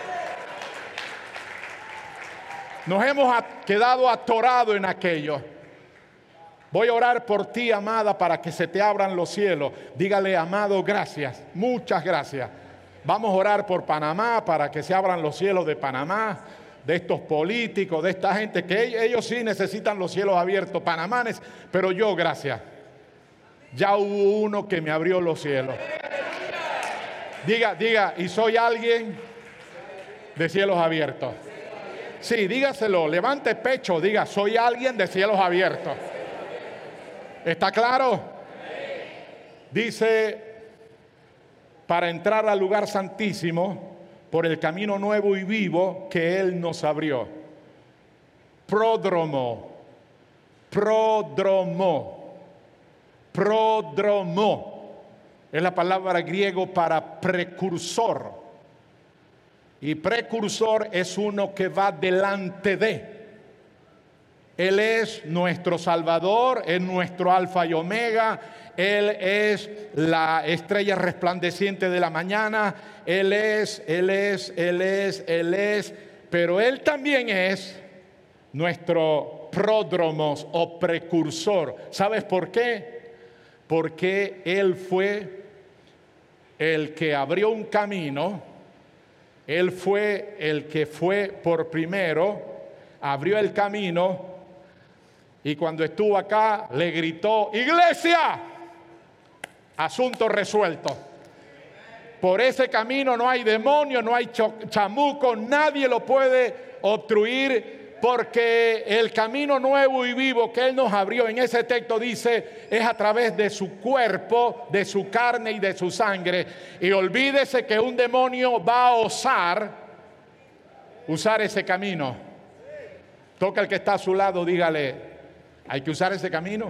Nos hemos quedado atorados en aquello. Voy a orar por ti, amada, para que se te abran los cielos. Dígale, amado, gracias. Muchas gracias. Vamos a orar por Panamá para que se abran los cielos de Panamá, de estos políticos, de esta gente que ellos sí necesitan los cielos abiertos, panamanes, pero yo, gracias. Ya hubo uno que me abrió los cielos. Diga, diga, y soy alguien de cielos abiertos. Sí, dígaselo, levante pecho, diga, soy alguien de cielos abiertos. ¿Está claro? Dice, para entrar al lugar santísimo por el camino nuevo y vivo que Él nos abrió. Pródromo, pródromo, pródromo. Es la palabra griego para precursor. Y precursor es uno que va delante de. Él es nuestro Salvador, es nuestro Alfa y Omega. Él es la estrella resplandeciente de la mañana. Él es, Él es, Él es, Él es. Pero Él también es nuestro pródromos o precursor. ¿Sabes por qué? Porque Él fue el que abrió un camino. Él fue el que fue por primero, abrió el camino. Y cuando estuvo acá, le gritó, ¡iglesia! Asunto resuelto. Por ese camino no hay demonio, no hay chamuco, nadie lo puede obstruir, porque el camino nuevo y vivo que Él nos abrió, en ese texto dice, es a través de su cuerpo, de su carne y de su sangre. Y olvídese que un demonio va a osar usar ese camino. Toca al que está a su lado, dígale, hay que usar ese camino.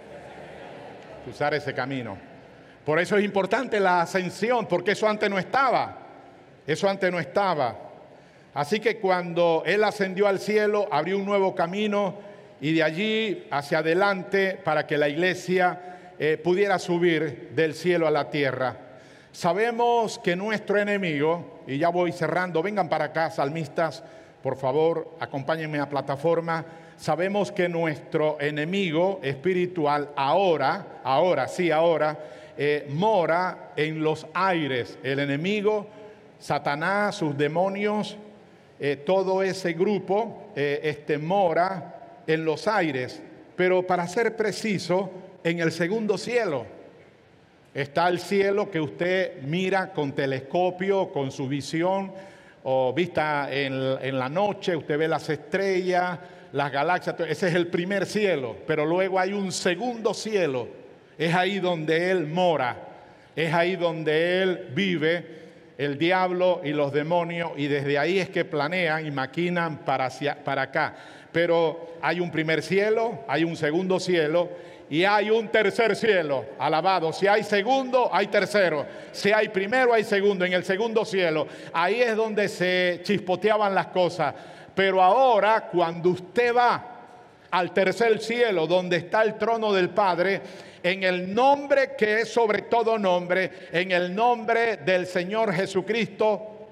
Hay que usar ese camino. Por eso es importante la ascensión, porque eso antes no estaba. Eso antes no estaba. Así que cuando Él ascendió al cielo, abrió un nuevo camino y de allí hacia adelante para que la iglesia eh, pudiera subir del cielo a la tierra. Sabemos que nuestro enemigo, y ya voy cerrando, vengan para acá, salmistas, por favor, acompáñenme a la plataforma. Sabemos que nuestro enemigo espiritual ahora, ahora, sí, ahora, eh, mora en los aires. El enemigo, Satanás, sus demonios, eh, todo ese grupo eh, este, mora en los aires. Pero para ser preciso, en el segundo cielo. Está el cielo que usted mira con telescopio, con su visión, o vista en, en la noche, usted ve las estrellas, las galaxias, ese es el primer cielo, pero luego hay un segundo cielo, es ahí donde Él mora, es ahí donde Él vive, el diablo y los demonios, y desde ahí es que planean y maquinan para, hacia, para acá. Pero hay un primer cielo, hay un segundo cielo y hay un tercer cielo, alabado. Si hay segundo, hay tercero. Si hay primero, hay segundo. En el segundo cielo, ahí es donde se chispoteaban las cosas. Pero ahora, cuando usted va al tercer cielo, donde está el trono del Padre, en el nombre que es sobre todo nombre, en el nombre del Señor Jesucristo,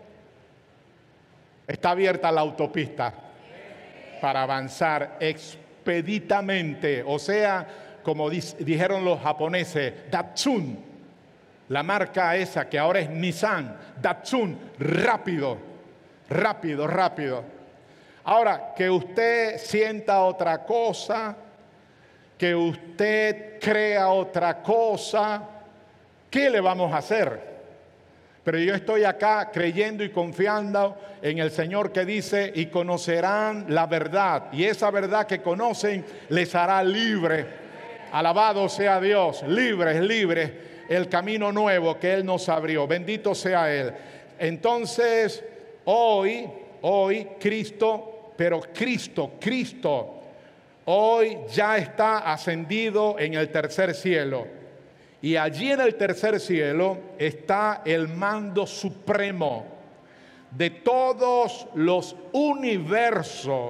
está abierta la autopista para avanzar expeditamente. O sea, como dijeron los japoneses, Datsun, La marca esa que ahora es Nissan, Datsun, rápido, rápido, rápido. Ahora, que usted sienta otra cosa, que usted crea otra cosa, ¿qué le vamos a hacer? Pero yo estoy acá creyendo y confiando en el Señor que dice, y conocerán la verdad, y esa verdad que conocen les hará libre. Alabado sea Dios, libres, libres, el camino nuevo que Él nos abrió. Bendito sea Él. Entonces, hoy, hoy Cristo, pero Cristo, Cristo, hoy ya está ascendido en el tercer cielo. Y allí en el tercer cielo está el mando supremo de todos los universos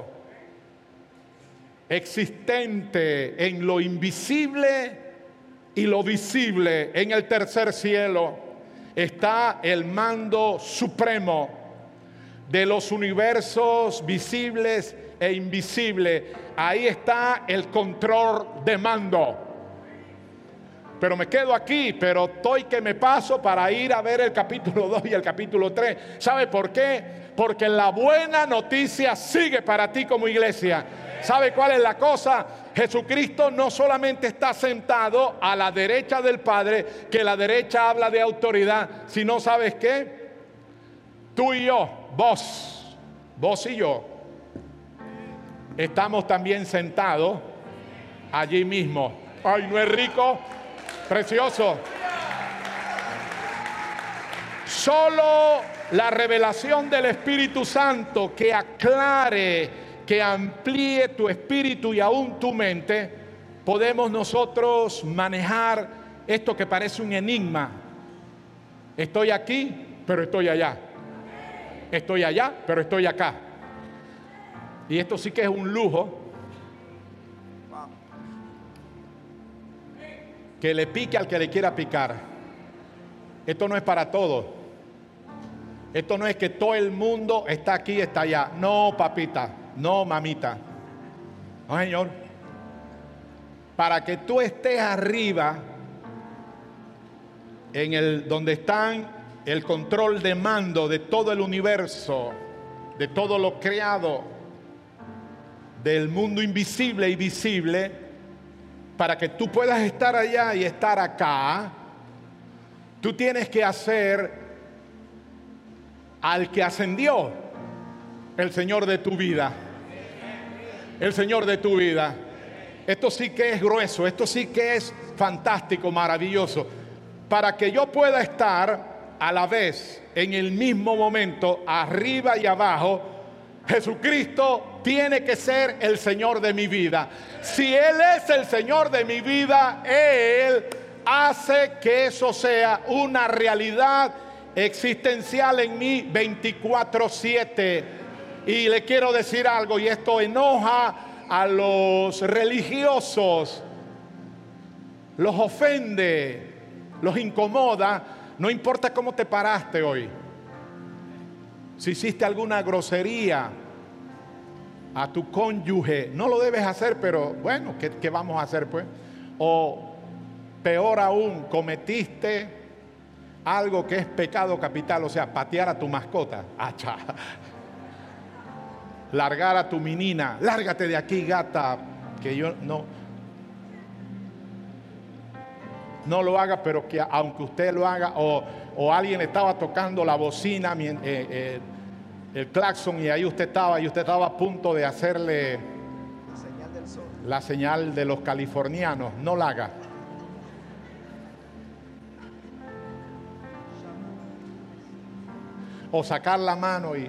existentes en lo invisible y lo visible. En el tercer cielo está el mando supremo de los universos visibles e invisibles. Ahí está el control de mando. Pero me quedo aquí, pero estoy que me paso para ir a ver el capítulo dos y el capítulo tres. ¿Sabe por qué? Porque la buena noticia sigue para ti como iglesia. ¿Sabe cuál es la cosa? Jesucristo no solamente está sentado a la derecha del Padre, que la derecha habla de autoridad, sino, ¿sabes qué? Tú y yo, vos, vos y yo, estamos también sentados allí mismo. Ay, ¿no es rico? Precioso. Solo la revelación del Espíritu Santo que aclare, que amplíe tu espíritu y aún tu mente, podemos nosotros manejar esto que parece un enigma. Estoy aquí, pero estoy allá. Estoy allá, pero estoy acá. Y esto sí que es un lujo. Que le pique al que le quiera picar. Esto no es para todos. Esto no es que todo el mundo está aquí, está allá. No, papita, no, mamita. No, señor. Para que tú estés arriba, en el donde están el control de mando de todo el universo, de todo lo creado, del mundo invisible y visible. Para que tú puedas estar allá y estar acá, tú tienes que hacer al que ascendió, el Señor de tu vida. El Señor de tu vida. Esto sí que es grueso, esto sí que es fantástico, maravilloso. Para que yo pueda estar a la vez, en el mismo momento, arriba y abajo, Jesucristo tiene que ser el Señor de mi vida. Si Él es el Señor de mi vida, Él hace que eso sea una realidad existencial en mí veinticuatro siete. Y le quiero decir algo, y esto enoja a los religiosos, los ofende, los incomoda. No importa cómo te paraste hoy, si hiciste alguna grosería a tu cónyuge, no lo debes hacer, pero bueno, ¿qué, qué vamos a hacer pues? O peor aún, cometiste algo que es pecado capital, o sea, patear a tu mascota, acha, largar a tu menina, lárgate de aquí, gata, que yo no, no lo haga, pero que aunque usted lo haga, o, o alguien estaba tocando la bocina, eh, eh, el claxon, y ahí usted estaba, y usted estaba a punto de hacerle la señal del sol, la señal de los californianos, no la haga. O sacar la mano y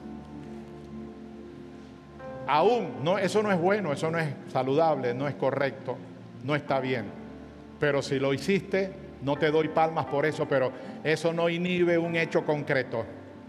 aún, no, eso no es bueno, eso no es saludable, no es correcto, no está bien. Pero si lo hiciste, no te doy palmas por eso, pero eso no inhibe un hecho concreto.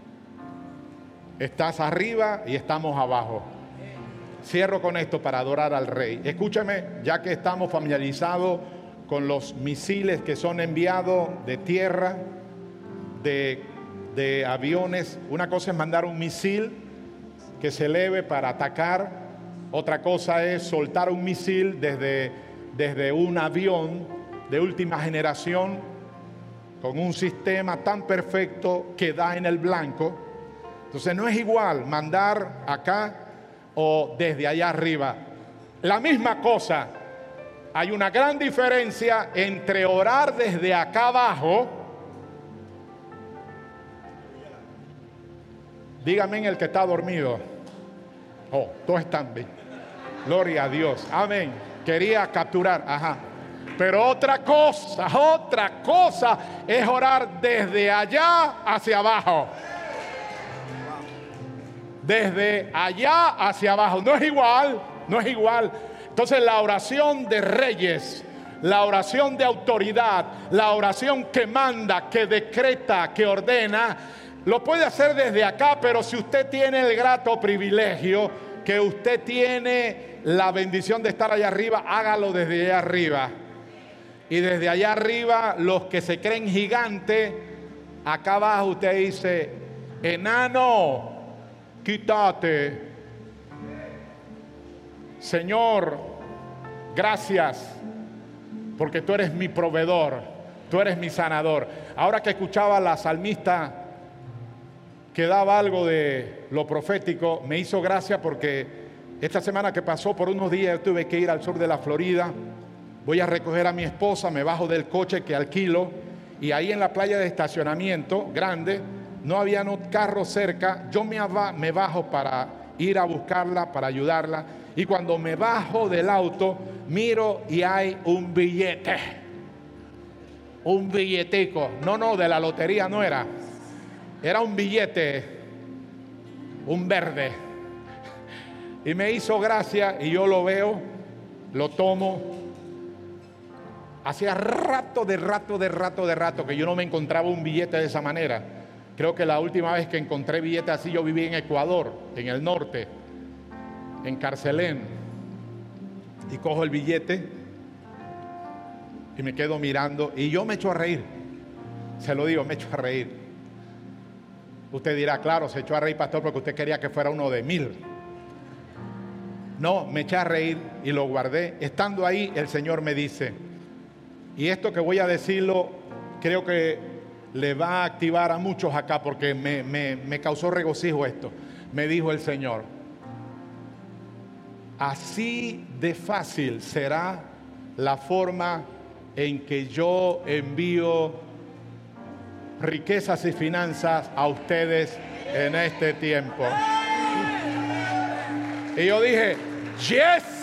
Estás arriba y estamos abajo. Cierro con esto para adorar al Rey. Escúchame, ya que estamos familiarizados con los misiles que son enviados de tierra, de, de aviones. Una cosa es mandar un misil que se eleve para atacar. Otra cosa es soltar un misil desde, desde un avión de última generación con un sistema tan perfecto que da en el blanco. Entonces no es igual mandar acá o desde allá arriba. La misma cosa. Hay una gran diferencia entre orar desde acá abajo. Dígame en el que está dormido. Oh, todos están bien. Gloria a Dios. Amén. Quería capturar. Ajá. Pero otra cosa, otra cosa es orar desde allá hacia abajo. Desde allá hacia abajo. No es igual, no es igual. Entonces la oración de reyes, la oración de autoridad, la oración que manda, que decreta, que ordena, lo puede hacer desde acá, pero si usted tiene el grato privilegio que usted tiene la bendición de estar allá arriba, hágalo desde allá arriba. Y desde allá arriba, los que se creen gigantes, acá abajo usted dice, enano, quítate. Señor, gracias, porque tú eres mi proveedor, tú eres mi sanador. Ahora que escuchaba la salmista que daba algo de lo profético, me hizo gracia porque esta semana que pasó, por unos días yo tuve que ir al sur de la Florida. Voy a recoger a mi esposa, me bajo del coche que alquilo y ahí en la playa de estacionamiento grande, no había no carro cerca, yo me, me bajo para ir a buscarla, para ayudarla, y cuando me bajo del auto, miro y hay un billete, un billetico, no, no, de la lotería no era, era un billete, un verde, y me hizo gracia y yo lo veo, lo tomo. Hacía rato, de rato, de rato, de rato que yo no me encontraba un billete de esa manera. Creo que la última vez que encontré billetes así yo viví en Ecuador, en el norte, en Carcelén. Y cojo el billete y me quedo mirando y yo me echo a reír. Se lo digo, me echo a reír. Usted dirá, claro, se echó a reír, pastor, porque usted quería que fuera uno de mil. No, me eché a reír y lo guardé. Estando ahí, el Señor me dice, y esto que voy a decirlo, creo que le va a activar a muchos acá porque me, me, me causó regocijo esto. Me dijo el Señor, así de fácil será la forma en que yo envío riquezas y finanzas a ustedes en este tiempo. Y yo dije, yes.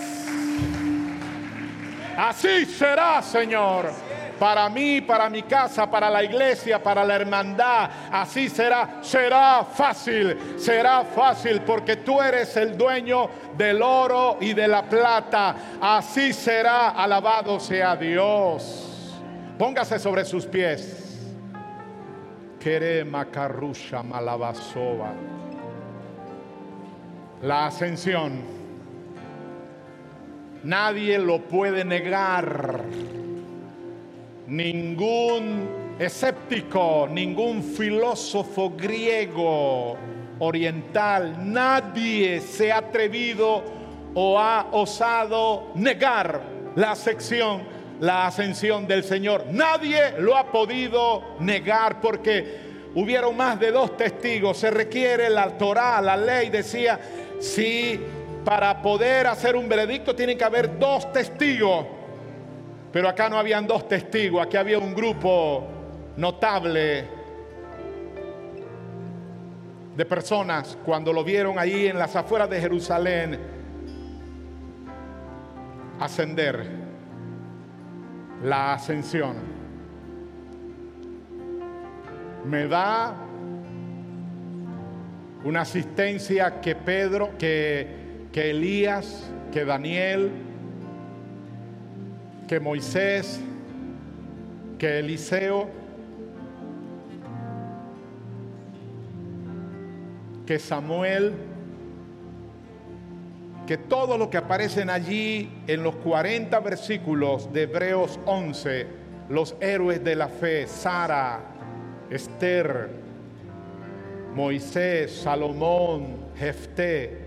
Así será, Señor, para mí, para mi casa, para la iglesia, para la hermandad. Así será, será fácil, será fácil, porque tú eres el dueño del oro y de la plata. Así será, alabado sea Dios. Póngase sobre sus pies. Kerema karusha malabasova. La ascensión. Nadie lo puede negar. Ningún escéptico, ningún filósofo griego, oriental, nadie se ha atrevido o ha osado negar la ascensión, la ascensión del Señor. Nadie lo ha podido negar porque hubieron más de dos testigos. Se requiere la Torá, la ley decía, si para poder hacer un veredicto tienen que haber dos testigos. Pero acá no habían dos testigos, aquí había un grupo notable de personas cuando lo vieron ahí en las afueras de Jerusalén ascender, la ascensión. Me da una asistencia que Pedro, que que Elías, que Daniel, que Moisés, que Eliseo, que Samuel, que todo lo que aparecen allí en los cuarenta versículos de Hebreos once, los héroes de la fe, Sara, Esther, Moisés, Salomón, Jefté,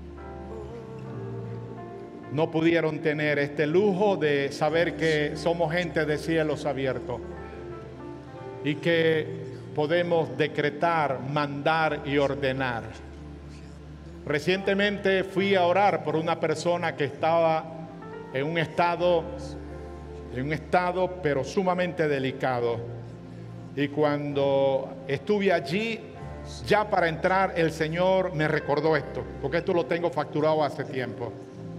no pudieron tener este lujo de saber que somos gente de cielos abiertos. y que podemos decretar, mandar y ordenar. Recientemente fui a orar por una persona que estaba en un estado, en un estado pero sumamente delicado. Y cuando estuve allí, ya para entrar, el Señor me recordó esto, porque esto lo tengo facturado hace tiempo.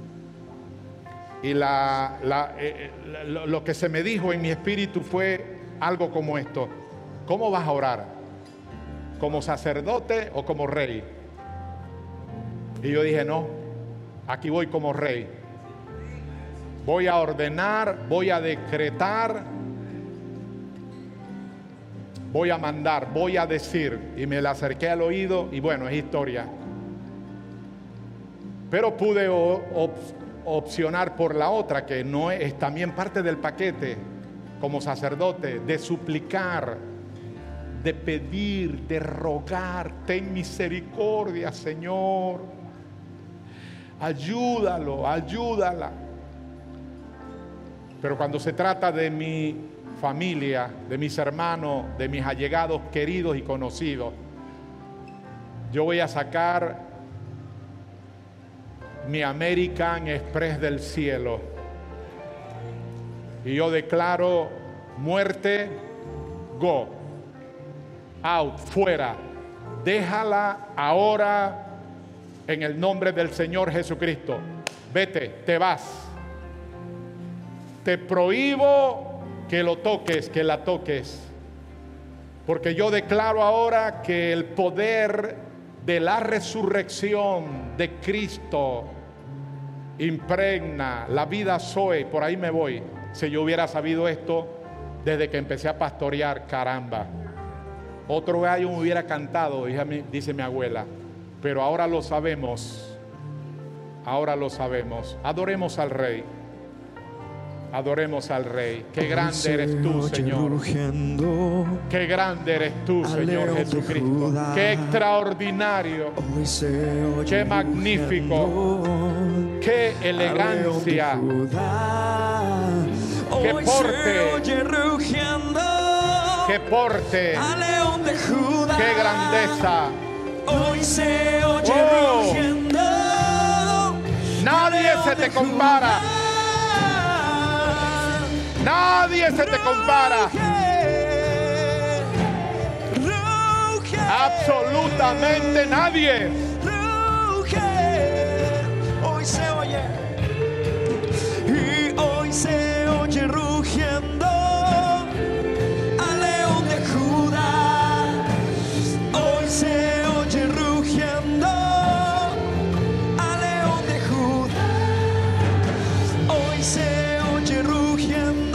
Y la, la, eh, lo, lo que se me dijo en mi espíritu fue algo como esto: ¿cómo vas a orar? ¿Como sacerdote o como rey? Y yo dije, no, aquí voy como rey. Voy a ordenar, voy a decretar, voy a mandar, voy a decir. Y me la acerqué al oído y bueno, es historia. Pero pude op opcionar por la otra, que no es, es también parte del paquete como sacerdote, de suplicar, de pedir, de rogar. Ten misericordia, Señor. Ayúdalo, ayúdala. Pero cuando se trata de mi familia, de mis hermanos, de mis allegados, queridos y conocidos, yo voy a sacar mi American Express del cielo y yo declaro: muerte, go, out, fuera, déjala ahora en el nombre del Señor Jesucristo. Vete, te vas. Te prohíbo que lo toques, que la toques. Porque yo declaro ahora que el poder de la resurrección de Cristo impregna la vida Zoe. Por ahí me voy. Si yo hubiera sabido esto desde que empecé a pastorear, caramba, otro gallo me hubiera cantado, dice mi abuela. Pero ahora lo sabemos. Ahora lo sabemos. Adoremos al Rey. Adoremos al Rey. Qué grande eres tú, Señor. Qué grande eres tú, Señor Jesucristo. Qué extraordinario. Qué magnífico. Qué elegancia. Qué porte. Qué porte. Qué grandeza. Hoy se oye Oh. rugiendo. Nadie se te compara. Nadie se te compara. Ruge, Absolutamente nadie. ruge. Hoy se oye. Y hoy se oye rugiendo al león de Judá. Hoy se oye rugiendo al león de Judá. Hoy se oye rugiendo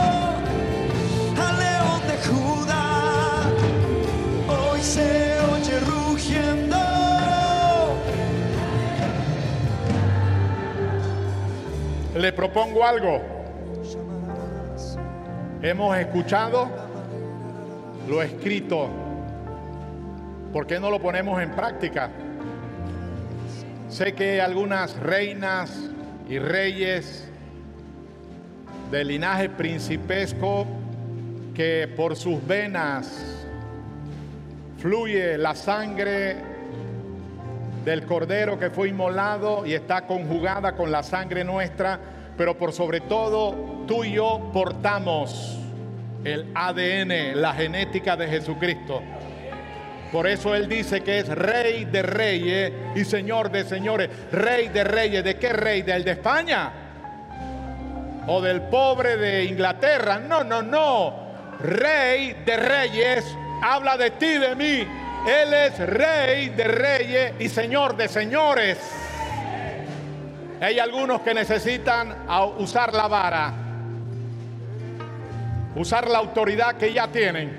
al león de Judá. Hoy se oye rugiendo. Le propongo algo. Hemos escuchado lo escrito. ¿Por qué no lo ponemos en práctica? Sé que algunas reinas y reyes de linaje principesco, que por sus venas fluye la sangre del cordero que fue inmolado y está conjugada con la sangre nuestra, pero por sobre todo tú y yo portamos el A D N, la genética de Jesucristo. Por eso Él dice que es Rey de reyes y Señor de señores. Rey de reyes. ¿De qué rey? ¿Del de España? ¿O del pobre de Inglaterra? No, no, no. Rey de reyes habla de ti, de mí. Él es Rey de reyes y Señor de señores. Hay algunos que necesitan usar la vara, usar la autoridad que ya tienen,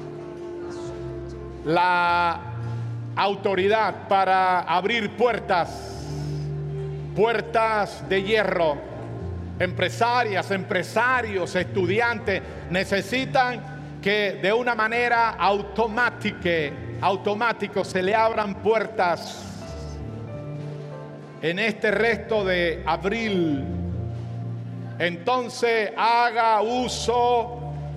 la autoridad para abrir puertas, puertas de hierro. Empresarias, empresarios, estudiantes necesitan que de una manera automática, automático se le abran puertas en este resto de abril. Entonces haga uso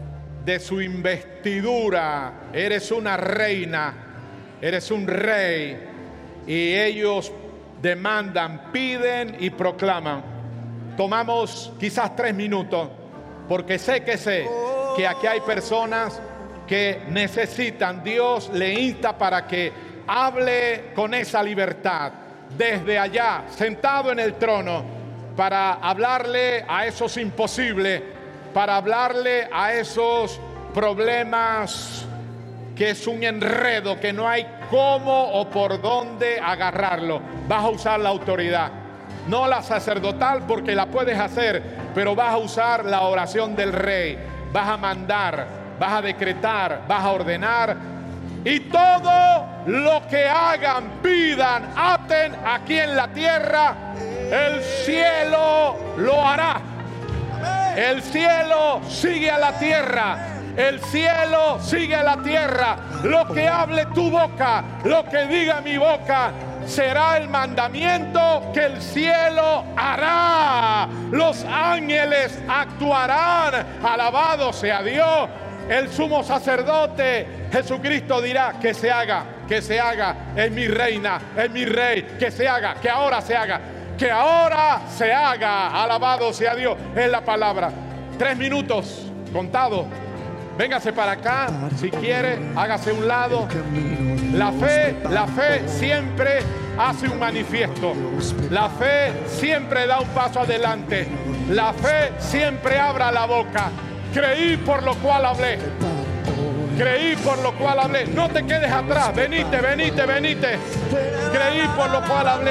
de su investidura. Eres una reina, eres un rey, y ellos demandan, piden y proclaman. Tomamos quizás tres minutos, porque sé que sé que aquí hay personas que necesitan. Dios le insta para que hable con esa libertad desde allá, sentado en el trono, para hablarle a esos imposibles, para hablarle a esos problemas que es un enredo, que no hay cómo o por dónde agarrarlo. Vas a usar la autoridad, no la sacerdotal, porque la puedes hacer, pero vas a usar la oración del rey. Vas a mandar, vas a decretar, vas a ordenar, y todo lo que hagan, pidan, aten aquí en la tierra, el cielo lo hará. El cielo sigue a la tierra. El cielo sigue a la tierra. Lo que hable tu boca, lo que diga mi boca, será el mandamiento que el cielo hará. Los ángeles actuarán. Alabado sea Dios. El sumo sacerdote Jesucristo dirá: que se haga, que se haga. Es mi reina, es mi rey. Que se haga, que ahora se haga. Que ahora se haga. Alabado sea Dios. Es la palabra. Tres minutos contados. Véngase para acá, si quiere, hágase a un lado. La fe, la fe siempre hace un manifiesto. La fe siempre da un paso adelante. La fe siempre abre la boca. Creí, por lo cual hablé. Creí, por lo cual hablé. No te quedes atrás. Venite, venite, venite. Creí, por lo cual hablé.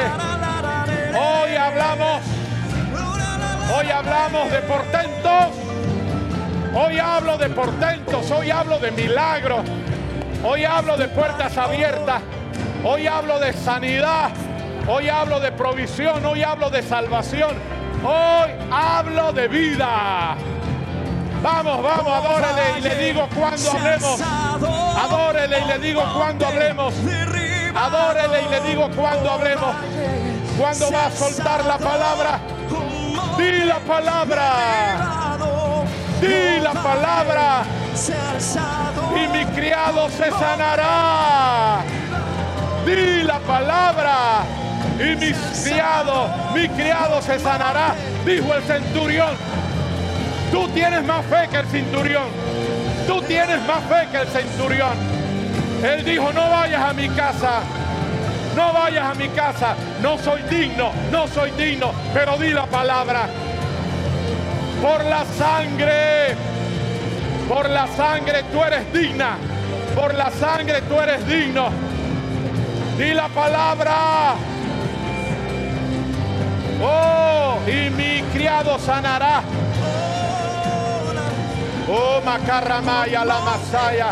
Hoy hablamos, hoy hablamos de portentos. Hoy hablo de portentos, hoy hablo de milagros, hoy hablo de puertas abiertas, hoy hablo de sanidad, hoy hablo de provisión, hoy hablo de salvación, hoy hablo de vida. Vamos, vamos, adórele y le digo cuando hablemos. Adórele y le digo cuando hablemos. Adórele y le digo cuando hablemos. Cuando va a soltar la palabra, di la palabra. Di la palabra y mi criado se sanará. Di la palabra y mi criado, mi criado se sanará, dijo el centurión. Tú tienes más fe que el centurión. Tú tienes más fe que el centurión. Él dijo: no vayas a mi casa. No vayas a mi casa. No soy digno, no soy digno, pero di la palabra. Por la sangre, por la sangre tú eres digna, por la sangre tú eres digno. Di la palabra. Oh, y mi criado sanará. Oh, macarramaya la masaya.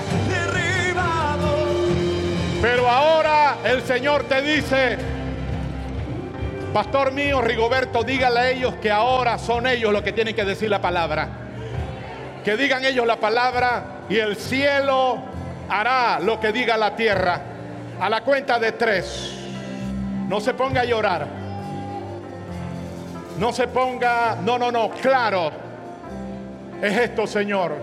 Pero ahora el Señor te dice: pastor mío, Rigoberto, dígale a ellos que ahora son ellos los que tienen que decir la palabra. Que digan ellos la palabra y el cielo hará lo que diga la tierra. A la cuenta de tres. No se ponga a llorar. No se ponga, no, no, no, claro. Es esto, Señor.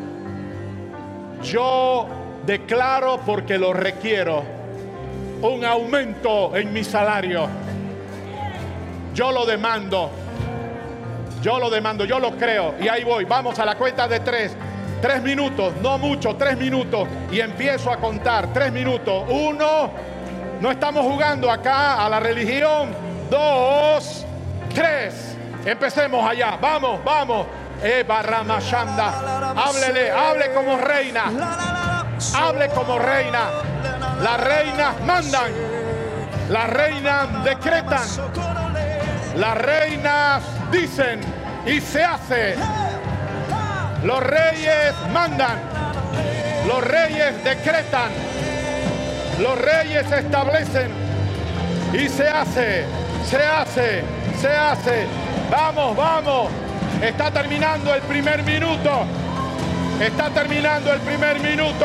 Yo declaro, porque lo requiero, un aumento en mi salario. Yo lo demando, yo lo demando, yo lo creo. Y ahí voy, vamos a la cuenta de tres. Tres minutos, no mucho, tres minutos. Y empiezo a contar, tres minutos. Uno, no estamos jugando acá a la religión. Dos, tres. Empecemos allá, vamos, vamos. Eva Ramashanda, háblele, hable como reina. Hable como reina. Las reinas mandan, las reinas decretan. Las reinas dicen y se hace. Los reyes mandan. Los reyes decretan. Los reyes establecen y se hace. Se hace. Se hace. Vamos, vamos. Está terminando el primer minuto. Está terminando el primer minuto.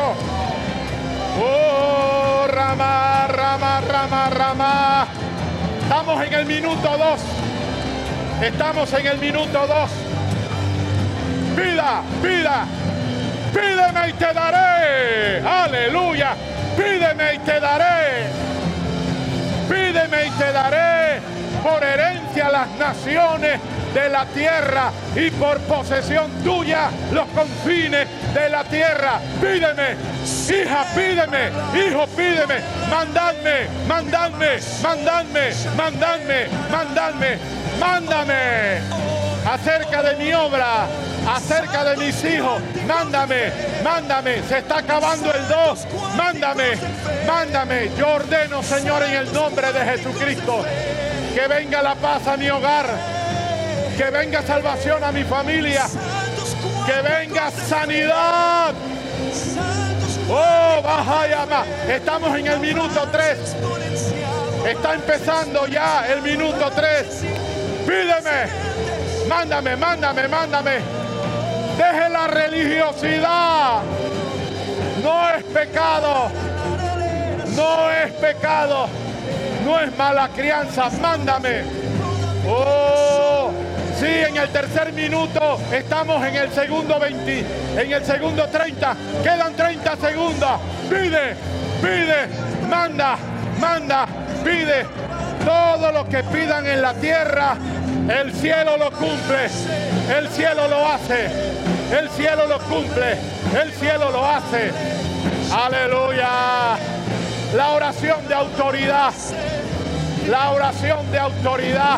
Oh, rama, rama, rama, rama. Estamos en el minuto dos. Estamos en el minuto dos. Pida, pida, pida. Pídeme y te daré. Aleluya. Pídeme y te daré. Pídeme y te daré por herencia las naciones de la tierra y por posesión tuya los confines de la tierra. Pídeme, hija, pídeme, hijo, pídeme. Mandadme, mandadme, mandadme, mandadme, mandadme, mándame acerca de mi obra, acerca de mis hijos. Mándame, mándame. Se está acabando el dos. Mándame, mándame. Yo ordeno, Señor, en el nombre de Jesucristo, que venga la paz a mi hogar, que venga salvación a mi familia, que venga sanidad. Oh, baja y ama. Estamos en el minuto tres. Está empezando ya el minuto tres. Pídeme. Mándame, mándame, mándame. Deje la religiosidad. No es pecado. No es pecado. No es mala crianza. Mándame. Oh, sí, en el tercer minuto. Estamos en el segundo veinte. En el segundo treinta. Quedan treinta segundos. Pide, pide, manda, manda, pide. Todo lo que pidan en la tierra, el cielo lo cumple. El cielo lo hace. El cielo lo cumple. El cielo lo hace. Aleluya. La oración de autoridad. La oración de autoridad.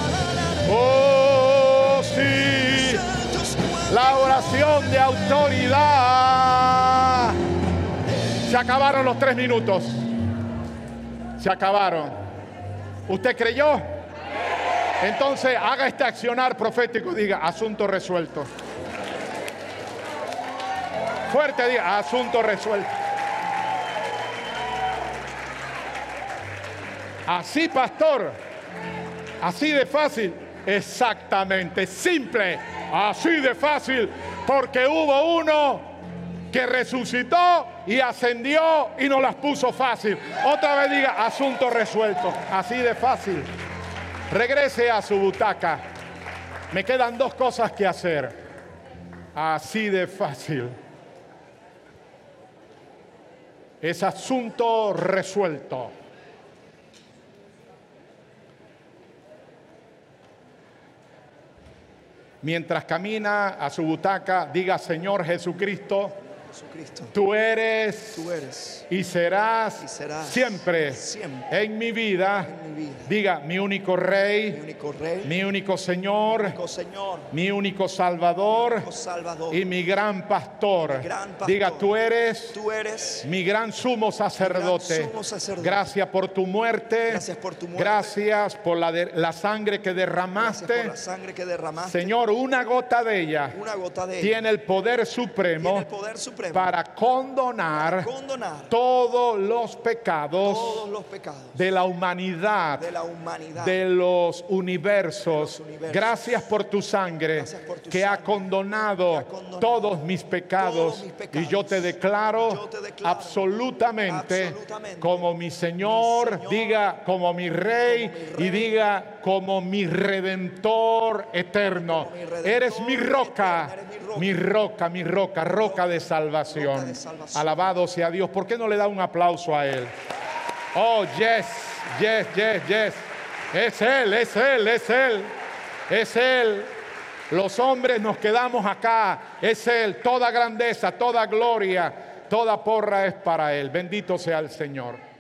Oh, sí. La oración de autoridad. Se acabaron los tres minutos. Se acabaron. ¿Usted creyó? Entonces haga este accionar profético y diga: asunto resuelto. Fuerte, diga: asunto resuelto. Así, pastor. Así de fácil. Exactamente, simple. Así de fácil. Porque hubo uno que resucitó y ascendió y nos las puso fácil. Otra vez diga: asunto resuelto. Así de fácil. Regrese a su butaca. Me quedan dos cosas que hacer. Así de fácil. Es asunto resuelto. Mientras camina a su butaca, diga: Señor Jesucristo, Jesucristo, tú eres, tú eres y serás, y serás siempre, siempre en mi vida. en mi vida. Diga: mi único Rey, Mi único Rey, mi único Señor, mi único Señor, mi único Salvador, mi único Salvador, y mi gran pastor. mi gran pastor. Diga: tú eres, tú eres mi gran sumo sacerdote. gran sumo sacerdote. Gracias por tu muerte. Gracias por tu muerte. Gracias por la, de- la sangre que Gracias derramaste. por la sangre que derramaste. Señor, una gota de ella Una gota de ella tiene el poder tiene supremo el poder supremo para condonar condonar todos los pecados todos los pecados de la humanidad, de la humanidad, de los universos. De los universos. Gracias por tu sangre Gracias por tu que ha sangre condonado, que ha condonado todos mis pecados, todos mis pecados. y yo te declaro, Yo te declaro absolutamente, absolutamente como mi Señor, mi Señor, diga como mi Rey, como mi Rey, y diga como mi Redentor eterno. como mi Redentor Eres mi roca, eterno, eres mi roca. mi roca, mi roca, roca de salvación. Roca de salvación. Alabado sea Dios. ¿Por qué no le da un aplauso a Él? Oh, yes, yes, yes, yes. Es Él, es Él, es Él, es Él. Los hombres nos quedamos acá. Es Él. Toda grandeza, toda gloria, toda porra es para Él. Bendito sea el Señor.